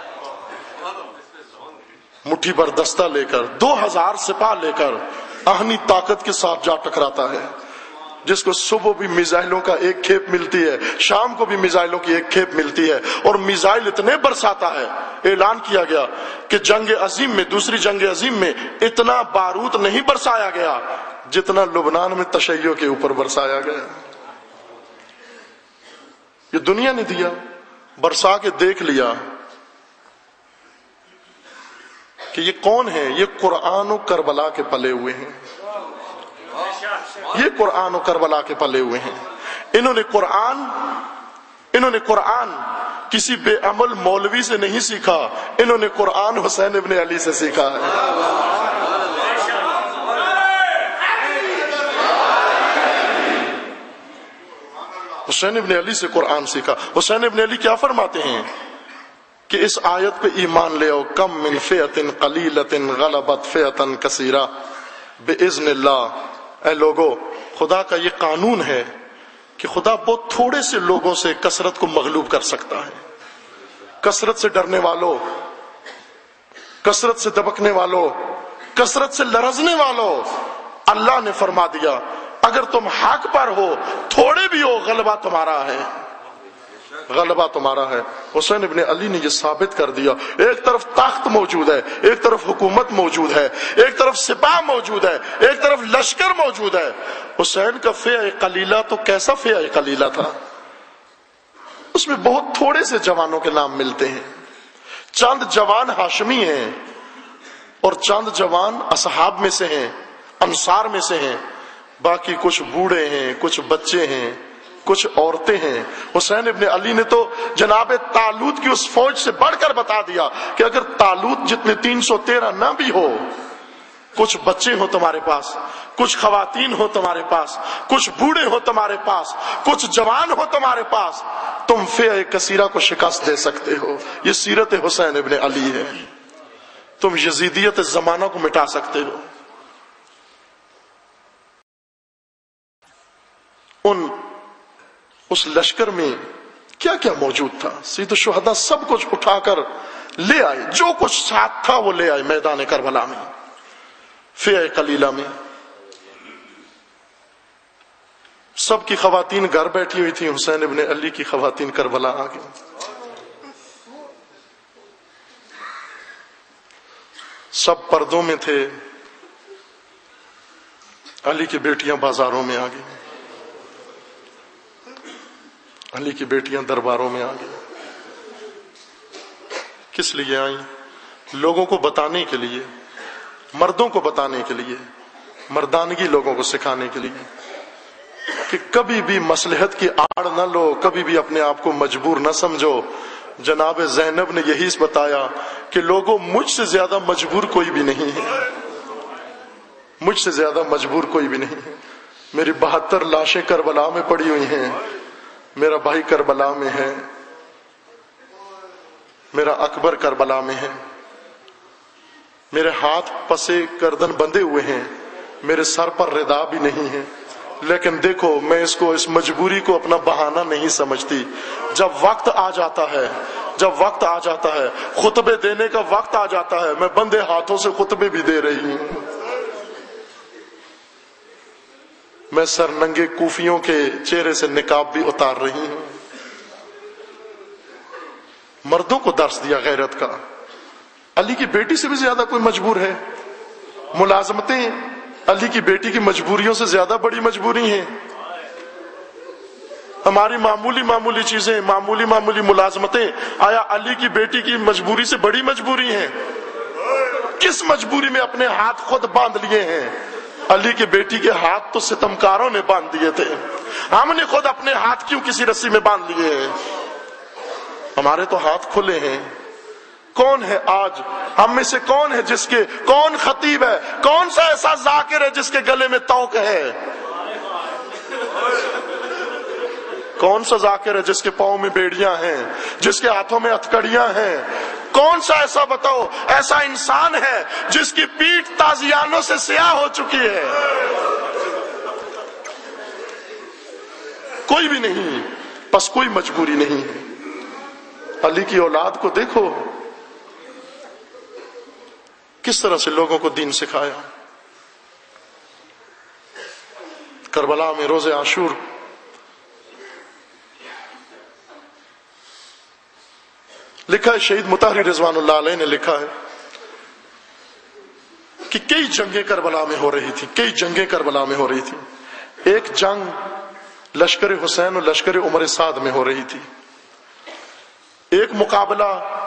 مٹھی بھر دستہ لے کر دو ہزار سپاہ لے کر آہنی طاقت کے ساتھ جا ٹکراتا ہے، جس کو صبح بھی میزائلوں کا ایک کھیپ ملتی ہے، شام کو بھی میزائلوں کی ایک کھیپ ملتی ہے، اور میزائل اتنے برساتا ہے. اعلان کیا گیا کہ جنگ عظیم میں، دوسری جنگ عظیم میں اتنا بارود نہیں برسایا گیا جتنا لبنان میں تشیع کے اوپر برسایا گیا. یہ دنیا نے دیا، برسا کے دیکھ لیا کہ یہ کون ہے. یہ قرآن و کربلا کے پلے ہوئے ہیں، یہ قرآن و کربلا کے پلے ہوئے ہیں. انہوں نے قرآن انہوں نے قرآن کسی بے عمل مولوی سے نہیں سیکھا، انہوں نے قرآن حسین ابن علی سے سیکھا ہے. حسین ابن علی سے قرآن سیکھا. حسین ابن علی کیا فرماتے ہیں کہ اس آیت پہ ایمان لے آؤ، کم من فئۃ قلیلۃ غلبت فئۃ کثیرہ باذن اللہ. اے لوگو، خدا کا یہ قانون ہے کہ خدا بہت تھوڑے سے لوگوں سے کثرت کو مغلوب کر سکتا ہے. कसरत से डरने वालों, कसरत से दबकने वालों, कसरत से लरजने वालों, अल्लाह ने फरमा दिया अगर तुम हक पर हो, थोड़े भी हो, गलबा तुम्हारा है, गलबा तुम्हारा है। हुसैन इब्ने अली ने यह साबित कर दिया। एक तरफ ताकत मौजूद है, एक तरफ हुकूमत मौजूद है, एक तरफ सिपाह मौजूद है, एक तरफ लश्कर मौजूद है। हुसैन का फ़िया कलीला तो कैसा फ़िया कलीला था, उसमें बहुत थोड़े से जवानों के नाम मिलते हैं। चंद जवान हाशमी हैं और चंद जवान असहाब में से हैं, अंसार में से हैं, बाकी कुछ बूढ़े हैं, कुछ बच्चे हैं, कुछ औरतें हैं। हुसैन इब्ने अली ने तो जनाब तालूत की उस फौज से बढ़कर बता दिया कि अगर तालूत जितने तीन सौ तेरह न भी हो, कुछ बच्चे हो तुम्हारे पास, कुछ खवातीन हो तुम्हारे पास, कुछ बूढ़े हो तुम्हारे पास, कुछ जवान हो तुम्हारे पास, तुम फ़िया कसीरा को शिकस्त दे सकते हो। ये सीरत हुसैन इब्ने अली है। तुम यजीदियत जमाना को मिटा सकते हो। उन उस लश्कर में क्या क्या मौजूद था, सैयद शुहदा सब कुछ उठाकर ले आए, जो कुछ साथ था वो ले आए मैदान करबला में, फ़िया कलीला में। सबकी खवातीन घर बैठी हुई थी, हुसैन इब्ने अली की खवातीन करबला आ गई। सब पर्दों में थे, अली की बेटियां बाजारों में आ गई, अली की बेटियां दरबारों में आ गई। किस लिए आई? लोगों को बताने के लिए, मर्दों को बताने के लिए, मर्दानगी लोगों को सिखाने के लिए कि कभी भी मसलहत की आड़ न लो, कभी भी अपने आप को मजबूर न समझो। जनाब ज़ैनब ने यही बताया कि लोगों, मुझसे ज्यादा मजबूर कोई भी नहीं है, मुझसे ज्यादा मजबूर कोई भी नहीं है। मेरी बहत्तर लाशें करबला में पड़ी हुई हैं, मेरा भाई करबला में है, मेरा अकबर करबला में है, मेरे हाथ पसे गर्दन बंधे हुए हैं, मेरे सर पर रिदा भी नहीं है, लेकिन देखो मैं इसको, इस मजबूरी को अपना बहाना नहीं समझती। जब वक्त आ जाता है, जब वक्त आ जाता है, खुतबे देने का वक्त आ जाता है, मैं बंदे हाथों से खुतबे भी दे रही हूं। मैं सर नंगे कूफियों के चेहरे से निकाब भी उतार रही हूं। मर्दों को दर्स दिया गैरत का। अली की बेटी से भी ज्यादा कोई मजबूर है? मुलाजमतें अली की बेटी की मजबूरियों से ज्यादा बड़ी मजबूरी हैं। हमारी मामूली मामूली चीजें, मामूली मामूली मुलाजमतें, आया अली की बेटी की मजबूरी से बड़ी मजबूरी हैं? किस मजबूरी में अपने हाथ खुद बांध लिए हैं? अली की बेटी के हाथ तो सितमकारों ने बांध दिए थे, हमने खुद अपने हाथ क्यों किसी रस्सी में बांध लिए हैं? हमारे तो हाथ खुले हैं। कौन है आज हम में से, कौन है जिसके, कौन खतीब है, कौन सा ऐसा जाकिर है जिसके गले में तौक है? कौन सा जाकिर है जिसके पांव में बेड़ियां हैं, जिसके हाथों में हथकड़ियां हैं? कौन सा ऐसा बताओ, ऐसा इंसान है जिसकी पीठ ताजियानों से स्याह हो चुकी है? कोई भी नहीं, बस कोई मजबूरी नहीं है। अली की औलाद को देखो किस तरह से लोगों को दीन सिखाया। करबला में रोजे आशूर, लिखा है शहीद मुताहरी रिजवानुल्लाह अलैह ने लिखा है कि कई जंगें करबला में हो रही थी, कई जंगें करबला में हो रही थी। एक जंग लश्कर हुसैन और लश्कर उमर साद में हो रही थी। एक मुकाबला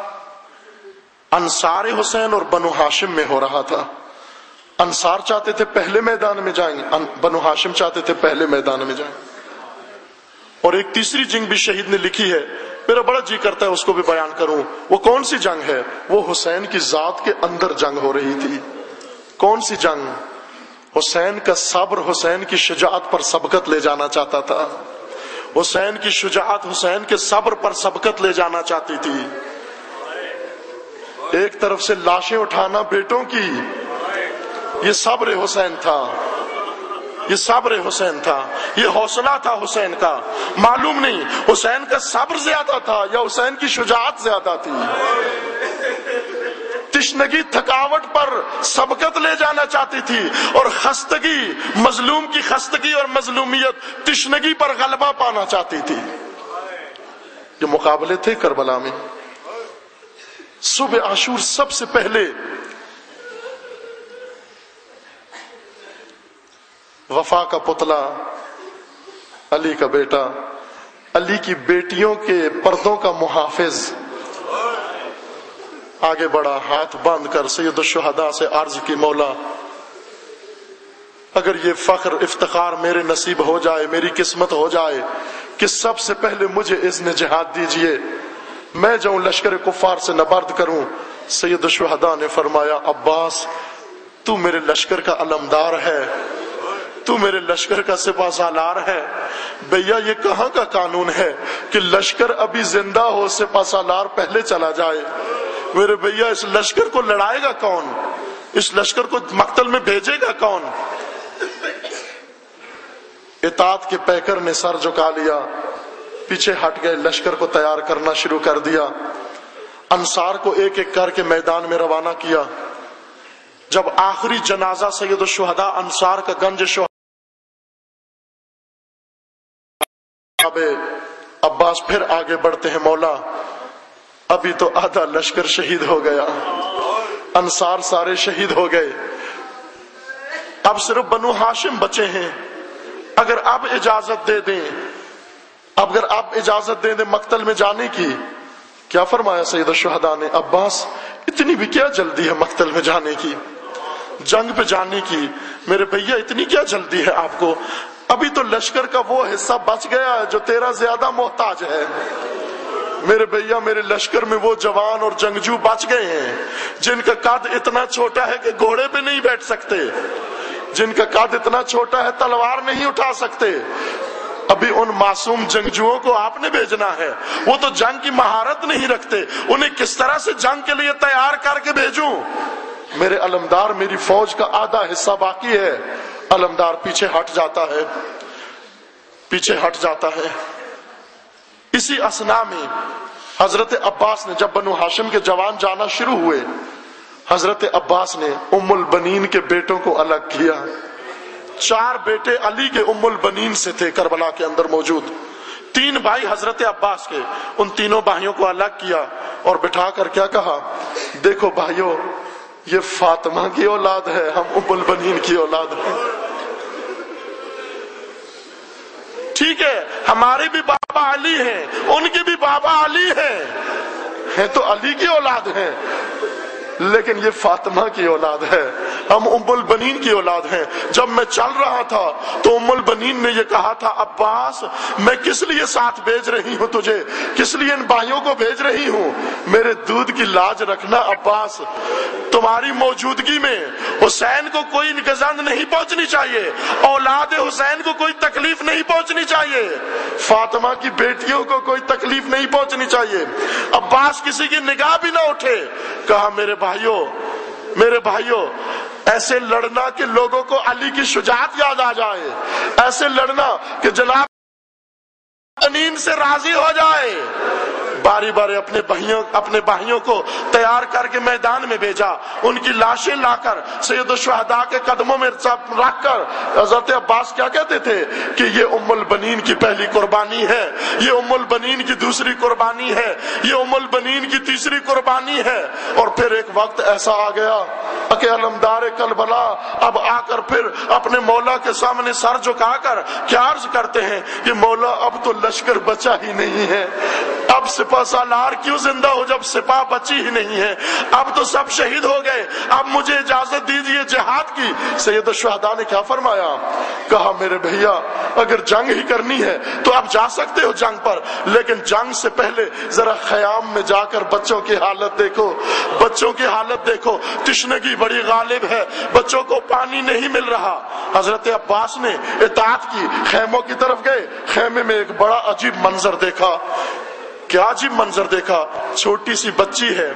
अंसार हुसैन और बनु हाशिम में हो रहा था। अंसार चाहते थे पहले मैदान में जाएंगे, बनु हाशिम चाहते थे पहले मैदान में जाएंगे। और एक तीसरी जंग भी शहीद ने लिखी है, मेरा बड़ा जी करता है उसको भी बयान करूं। वो कौन सी जंग है? वो हुसैन की जात के अंदर जंग हो रही थी। कौन सी जंग? हुसैन का सब्र हुसैन की शुजाअत पर सबकत ले जाना चाहता था। हुसैन की शुजाअत हुसैन के सब्र पर सबकत ले जाना चाहती थी। एक तरफ से लाशें उठाना बेटों की, ये सब्र हुसैन था। یہ صبر حسین تھا، یہ حوصلہ تھا حسین کا. معلوم نہیں حسین کا صبر زیادہ تھا یا حسین کی شجاعت زیادہ تھی. تشنگی تھکاوٹ پر سبقت لے جانا چاہتی تھی، اور خستگی، مظلوم کی خستگی اور مظلومیت تشنگی پر غلبہ پانا چاہتی تھی. یہ مقابلے تھے کربلا میں. صبح عاشور سب سے پہلے وفا کا پتلا، علی کا بیٹا، علی کی بیٹیوں کے پردوں کا محافظ آگے بڑھا، ہاتھ باندھ کر سید الشہداء سے عرض کی، مولا اگر یہ فخر افتخار میرے نصیب ہو جائے، میری قسمت ہو جائے کہ سب سے پہلے مجھے اذن جہاد دیجئے، میں جاؤں لشکر کفار سے نبرد کروں. سید الشہداء نے فرمایا، عباس تو میرے لشکر کا علمدار ہے، تو میرے لشکر کا سپہ سالار ہے. بھیا یہ کہاں کا قانون ہے کہ لشکر ابھی زندہ ہو سپہ سالار پہلے چلا جائے؟ میرے بھیا اس لشکر کو لڑائے گا کون؟ اس لشکر کو مقتل میں بھیجے گا کون؟ اطاعت کے پیکر نے سر جھکا لیا، پیچھے ہٹ گئے، لشکر کو تیار کرنا شروع کر دیا. انصار کو ایک ایک کر کے میدان میں روانہ کیا. جب آخری جنازہ سید الشہداء انصار کا گنج شہداء عباس پھر آگے بڑھتے ہیں، مولا ابھی تو آدھا لشکر شہید ہو گیا، انصار سارے شہید ہو گئے، اب صرف بنو ہاشم بچے ہیں. اگر اب اجازت دے دیں اگر اب اجازت دے دیں مقتل میں جانے کی. کیا فرمایا سید الشہداء نے؟ عباس اتنی بھی کیا جلدی ہے مقتل میں جانے کی، جنگ پہ جانے کی؟ میرے بھیا اتنی کیا جلدی ہے آپ کو؟ ابھی تو لشکر کا وہ حصہ بچ گیا ہے جو تیرا زیادہ محتاج ہے. میرے بھیا میرے لشکر میں وہ جوان اور جنگجو بچ گئے ہیں جن کا قد اتنا چھوٹا ہے کہ گھوڑے پہ نہیں بیٹھ سکتے، جن کا قد اتنا چھوٹا ہے تلوار نہیں اٹھا سکتے. ابھی ان معصوم جنگجوؤں کو آپ نے بھیجنا ہے، وہ تو جنگ کی مہارت نہیں رکھتے، انہیں کس طرح سے جنگ کے لیے تیار کر کے بھیجوں؟ میرے علمدار میری فوج کا آدھا حصہ باقی ہے. علمدار پیچھے ہٹ جاتا ہے پیچھے ہٹ جاتا ہے اسی اسنا میں حضرت عباس نے، جب بنو ہاشم کے جوان جانا شروع ہوئے، حضرت عباس نے ام البنین کے بیٹوں کو الگ کیا. چار بیٹے علی کے ام البنین سے تھے کربلا کے اندر موجود، تین بھائی حضرت عباس کے، ان تینوں بھائیوں کو الگ کیا اور بٹھا کر کیا کہا، دیکھو بھائیو یہ فاطمہ کی اولاد ہے، ہم ام البنین کی اولاد ہیں. ٹھیک ہے ہمارے بھی بابا علی ہیں، ان کے بھی بابا علی ہیں، ہیں تو علی کی اولاد ہیں، لیکن یہ فاطمہ کی اولاد ہے، ہم ام البنین کی اولاد ہیں. جب میں چل رہا تھا تو ام البنین نے یہ کہا تھا، عباس میں کس لیے ساتھ بھیج رہی ہوں تجھے، کس لیے ان بھائیوں کو بھیج رہی ہوں؟ میرے دودھ کی لاج رکھنا عباس، تمہاری موجودگی میں حسین کو کوئی گزند نہیں پہنچنی چاہیے، اولاد حسین کو کوئی تکلیف نہیں پہنچنی چاہیے، فاطمہ کی بیٹیوں کو کوئی تکلیف نہیں پہنچنی چاہیے. عباس کسی کی نگاہ بھی نہ اٹھے. کہا میرے بھائیوں میرے بھائیوں ایسے لڑنا کہ لوگوں کو علی کی شجاعت یاد آ جائے، ایسے لڑنا کہ جناب انین سے راضی ہو جائے. باری باری اپنے بھائیوں اپنے بھائیوں کو تیار کر کے میدان میں بھیجا، ان کی لاشیں لا کر سید الشہداء کے قدموں میں رکھ کر حضرت عباس کیا کہتے تھے کہ یہ ام البنین کی پہلی قربانی ہے، یہ ام البنین کی دوسری قربانی ہے، یہ ام البنین کی تیسری قربانی ہے. اور پھر ایک وقت ایسا آ گیا کہ علمدار کربلا اب آ کر پھر اپنے مولا کے سامنے سر جھکا کر کیا عرض کرتے ہیں کہ مولا اب تو لشکر بچا ہی نہیں ہے، اب سپہ سالار کیوں زندہ ہو جب سپاہ بچی ہی نہیں ہے، اب تو سب شہید ہو گئے، اب مجھے اجازت دیجیے جہاد کی. سید الشہداء نے کیا فرمایا؟ کہا میرے بھیا اگر جنگ ہی کرنی ہے تو آپ جا سکتے ہو جنگ پر، لیکن جنگ سے پہلے ذرا خیام میں جا کر بچوں کی حالت دیکھو، بچوں کی حالت دیکھو، تشنگی بڑی غالب ہے، بچوں کو پانی نہیں مل رہا. حضرت عباس نے اطاعت کی، خیموں کی طرف گئے، خیمے میں ایک بڑا عجیب منظر دیکھا. کیا عجیب منظر دیکھا؟ چھوٹی سی بچی ہے،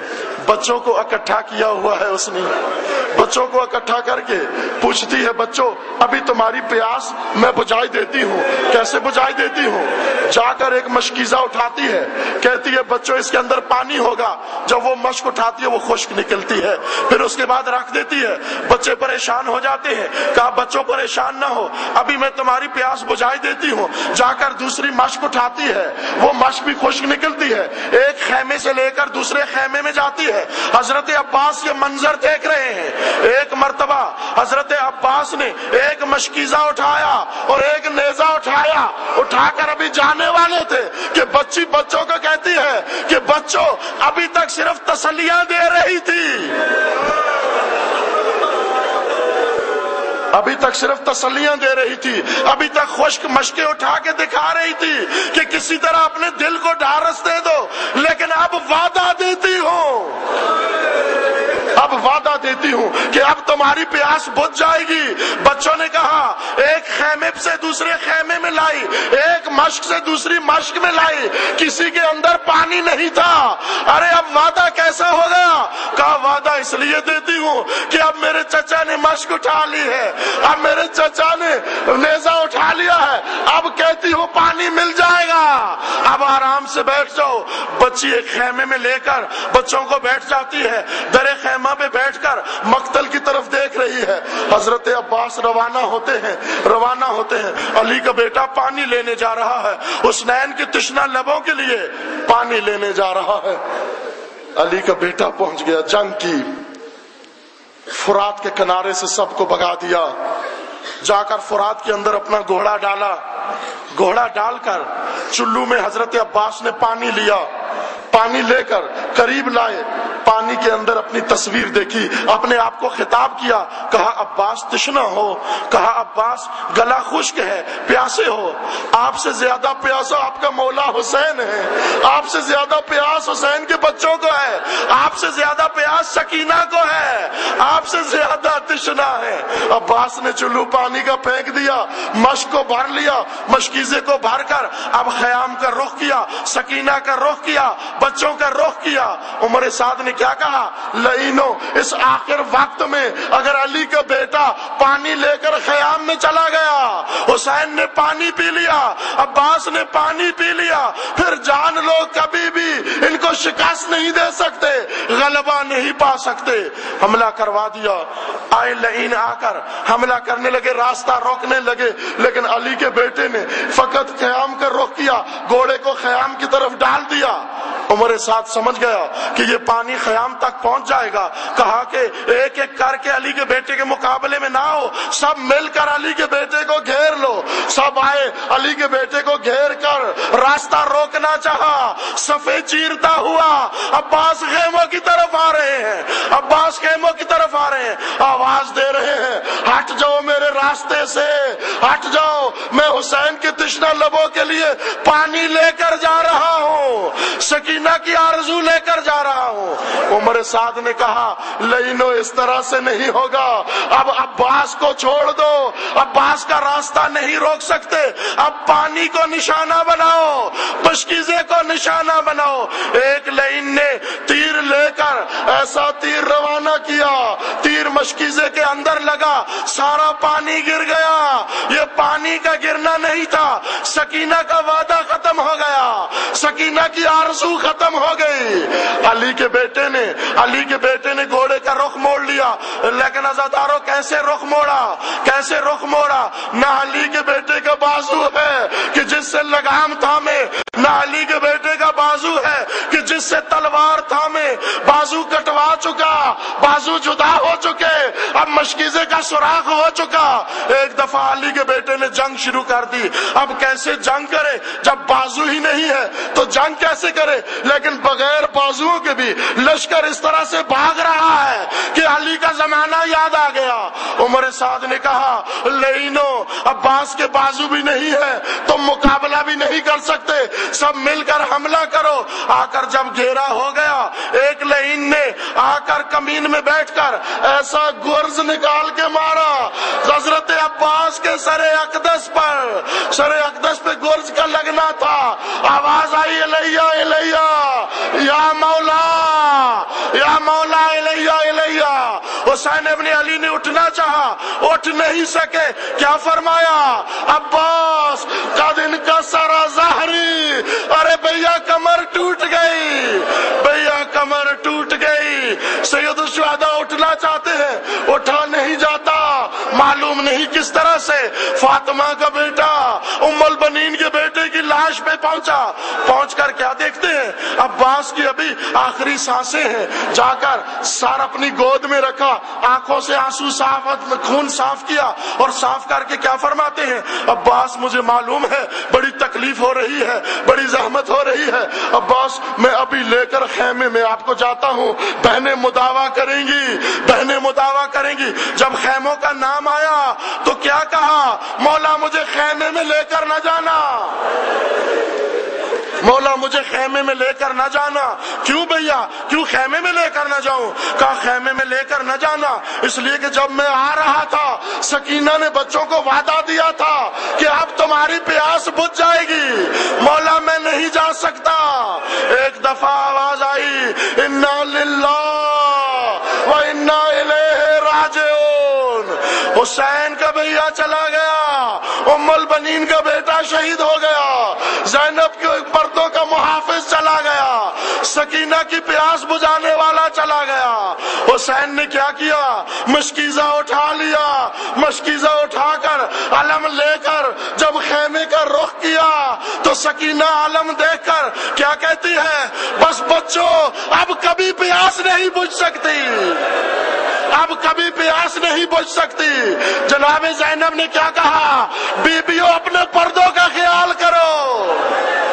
بچوں کو اکٹھا کیا ہوا ہے اس نے، بچوں کو اکٹھا کر کے پوچھتی ہے بچوں ابھی تمہاری پیاس میں بجھائی دیتی ہوں۔ کیسے بجھائی دیتی ہوں؟ جا کر ایک مشکیزہ اٹھاتی ہے، کہتی ہے بچوں اس کے اندر پانی ہوگا، جب وہ مشک اٹھاتی ہے وہ خشک نکلتی ہے، پھر اس کے بعد رکھ دیتی ہے۔ بچے پریشان ہو جاتے ہیں، کہا بچوں پریشان نہ ہو، ابھی میں تمہاری پیاس بجھائی دیتی ہوں۔ جا کر دوسری مشک اٹھاتی ہے، وہ مشک بھی خشک نکلتی ہے، ایک خیمے سے لے کر دوسرے خیمے میں جاتی ہے۔ حضرت عباس یہ منظر دیکھ رہے ہیں۔ ایک مرتبہ حضرت عباس نے ایک مشکیزہ اٹھایا اور ایک نیزہ اٹھایا، اٹھا کر ابھی جانے والے تھے کہ بچی بچوں کو کہتی ہے کہ بچوں ابھی تک صرف تسلیاں دے رہی تھی، ابھی تک صرف تسلیاں دے رہی تھی، ابھی تک خشک مشکیں اٹھا کے دکھا رہی تھی کہ کسی طرح اپنے دل کو ڈھارس دے دو، لیکن اب وعدہ دیتی ہوں، اب وعدہ دیتی ہوں کہ اب تمہاری پیاس بجھ جائے گی۔ بچوں نے کہا ایک خیمے سے دوسرے خیمے میں لائی، ایک مشک سے دوسری مشک میں لائی، کسی کے اندر پانی نہیں تھا۔ ارے اب وعدہ کیسا ہو گیا؟ کہا وعدہ اس لیے دیتی ہوں کہ اب میرے چچا نے مشک اٹھا لی ہے، اب میرے چچا نے نیزہ اٹھا لیا ہے، اب کہتی ہوں پانی مل جائے گا، اب آرام سے بیٹھ جاؤ۔ بچی ایک خیمے میں لے کر بچوں کو بیٹھ جاتی ہے، درے خیمہ پہ بیٹھ کر مقتل کی طرف دیکھ رہی ہے۔ حضرت عباس روانہ ہوتے ہیں روانہ ہوتے ہیں علی کا بیٹا پانی لینے جا رہا ہے، حسنین کی تشنہ لبوں کے لیے پانی لینے جا رہا ہے۔ علی کا بیٹا پہنچ گیا، جنگ کی، فرات کے کنارے سے سب کو بھگا دیا، جا کر فرات کے اندر اپنا گھوڑا ڈالا، گھوڑا ڈال کر چلو میں حضرت عباس نے پانی لیا، پانی لے کر قریب لائے، پانی کے اندر اپنی تصویر دیکھی، اپنے آپ کو خطاب کیا، کہا عباس تشنہ ہو، کہا عباس گلا خشک ہے، پیاسے ہو، آپ سے زیادہ پیاسا آپ کا مولا حسین ہے، آپ سے زیادہ پیاس حسین کے بچوں کو ہے، آپ سے زیادہ پیاس سکینہ کو ہے، آپ سے زیادہ تشنہ ہے۔ عباس نے چلو پانی کا پھینک دیا، مشک کو بھر لیا، مشکیزے کو بھر کر اب خیام کا رخ کیا، سکینہ کا رخ کیا، بچوں کا رخ کیا۔ عمر سعد نے کیا کہا؟ لئینو اس آخر وقت میں اگر علی کا بیٹا پانی لے کر خیام میں چلا گیا، حسین نے پانی پی لیا، عباس نے پانی پی لیا، پھر جان لو کبھی بھی ان کو شکست نہیں دے سکتے، غلبہ نہیں پا سکتے۔ حملہ کروا دیا، آئے لئین آ کر حملہ کرنے لگے، راستہ روکنے لگے، لیکن علی کے بیٹے نے فقط خیام کا رخ کیا، گھوڑے کو خیام کی طرف ڈال دیا۔ عمر سعد سمجھ گیا کہ یہ پانی خیام تک پہنچ جائے گا، کہا کہ ایک ایک کر کے علی کے بیٹے کے مقابلے میں نہ ہو، سب مل کر علی کے بیٹے کو گھیر لو۔ سب آئے، علی کے بیٹے کو گھیر کر راستہ روکنا چاہا، صفے چیرتا ہوا عباس خیموں کی طرف آ رہے ہیں، عباس خیموں کی طرف آ رہے ہیں، آواز دے رہے ہیں ہٹ جاؤ میرے راستے سے، ہٹ جاؤ، میں حسین کی تشنہ لبوں کے لیے پانی لے کر جا رہا ہوں، سکینہ کی آرزو لے کر جا رہا ہوں۔ عمر سعد نے کہا لئینو اس طرح سے نہیں ہوگا، اب عباس کو چھوڑ دو، عباس کا راستہ نہیں روک سکتے، اب پانی کو نشانہ بناؤ، مشکیزے کو نشانہ بناؤ۔ ایک لئین نے تیر لے کر ایسا تیر روانہ کیا، تیر مشکیزے کے اندر لگا، سارا پانی گر گیا۔ یہ پانی کا گرنا نہیں تھا، سکینہ کا وعدہ ختم ہو گیا، سکینہ کی آرزو ختم ہو گئی۔ علی کے بیٹے نے علی کے بیٹے نے گھوڑے کا رخ موڑ لیا، لیکن عزادارو کیسے رخ موڑا کیسے رخ موڑا نہ علی کے بیٹے کا بازو ہے کہ جس سے لگام تھامے، نہ علی کے بیٹے کا بازو ہے کہ جس سے تلوار تھامے، بازو کٹوا چکا، بازو جدا ہو چکے، اب مشکیزے کا سوراخ ہو چکا۔ ایک دفعہ علی کے بیٹے نے جنگ شروع کر دی، اب کیسے جنگ کرے جب بازو ہی نہیں ہے تو جنگ کیسے کرے، لیکن بغیر بازوؤں کے بھی لشکر اس طرح سے بھاگ رہا ہے کہ علی کا زمانہ یاد آ گیا۔ عمر سعد نے کہا لئینو عباس کے بازو بھی نہیں ہے، تم مقابلہ بھی نہیں کر سکتے، سب مل کر حملہ کرو۔ آ کر جب گھیرا ہو گیا، ایک لئین نے آ کر کمین میں بیٹھ کر ایسا گرز نکال کے مارا حضرت عباس کے سر اقدس پر، سر اقدس پہ گرز کا لگنا تھا۔ آواز آئی الیہ الیہ یا مولا، یا مولا الیہ الیہ۔ حسین ابن علی نے اٹھنا چاہا، اٹھ نہیں سکے، کیا فرمایا؟ عباس قد انکسر ظہری، ارے بھیا کمر ٹوٹ گئی، بھیا کمر ٹوٹ گئی۔ سید الشہداء اٹھنا چاہتے ہیں، اٹھا نہیں جاتا، معلوم نہیں کس طرح سے فاطمہ کا بیٹا ام البنین کے بیٹے کی لاش پہ پہنچا۔ پہنچ کر کیا دیکھتے ہیں؟ عباس کی ابھی آخری سانسیں ہیں، جا کر سر اپنی گود میں رکھا، آنکھوں سے آنسو صاف، خون صاف کیا، اور صاف کر کے کیا فرماتے ہیں؟ عباس مجھے معلوم ہے بڑی تکلیف ہو رہی ہے، بڑی زحمت ہو رہی ہے، عباس میں ابھی لے کر خیمے میں آپ کو جاتا ہوں، بہنیں مداوا کریں گی، بہنیں مداوا کریں گی۔ جب خیموں کا نام آیا تو کیا کہا؟ مولا مجھے خیمے میں لے کر نہ جانا، مولا مجھے خیمے میں لے کر نہ جانا۔ کیوں بھیا، کیوں خیمے میں لے کر نہ جاؤں؟ کہا خیمے میں لے کر نہ جانا اس لیے کہ جب میں آ رہا تھا سکینہ نے بچوں کو وعدہ دیا تھا کہ اب تمہاری پیاس بجھ جائے گی، مولا میں نہیں جا سکتا۔ ایک دفعہ آواز آئی، انا للہ و انا الیہ راجعون۔ حسین کا بھیا چلا گیا، ام البنین کا بیٹا شہید ہو گیا، زینب کے پردوں کا محافظ چلا گیا، سکینہ کی پیاس بجھانے والا چلا گیا۔ حسین نے کیا کیا؟ مشکیزہ اٹھا لیا، مشکیزہ اٹھا کر علم لے کر جب خیمے کا رخ کیا تو سکینہ علم دیکھ کر کیا کہتی ہے؟ بس بچوں اب کبھی پیاس نہیں بجھ سکتی، اب کبھی پیاس نہیں بجھ سکتی۔ جناب زینب نے کیا کہا؟ بیبیوں اپنے پردوں کا خیال کرو،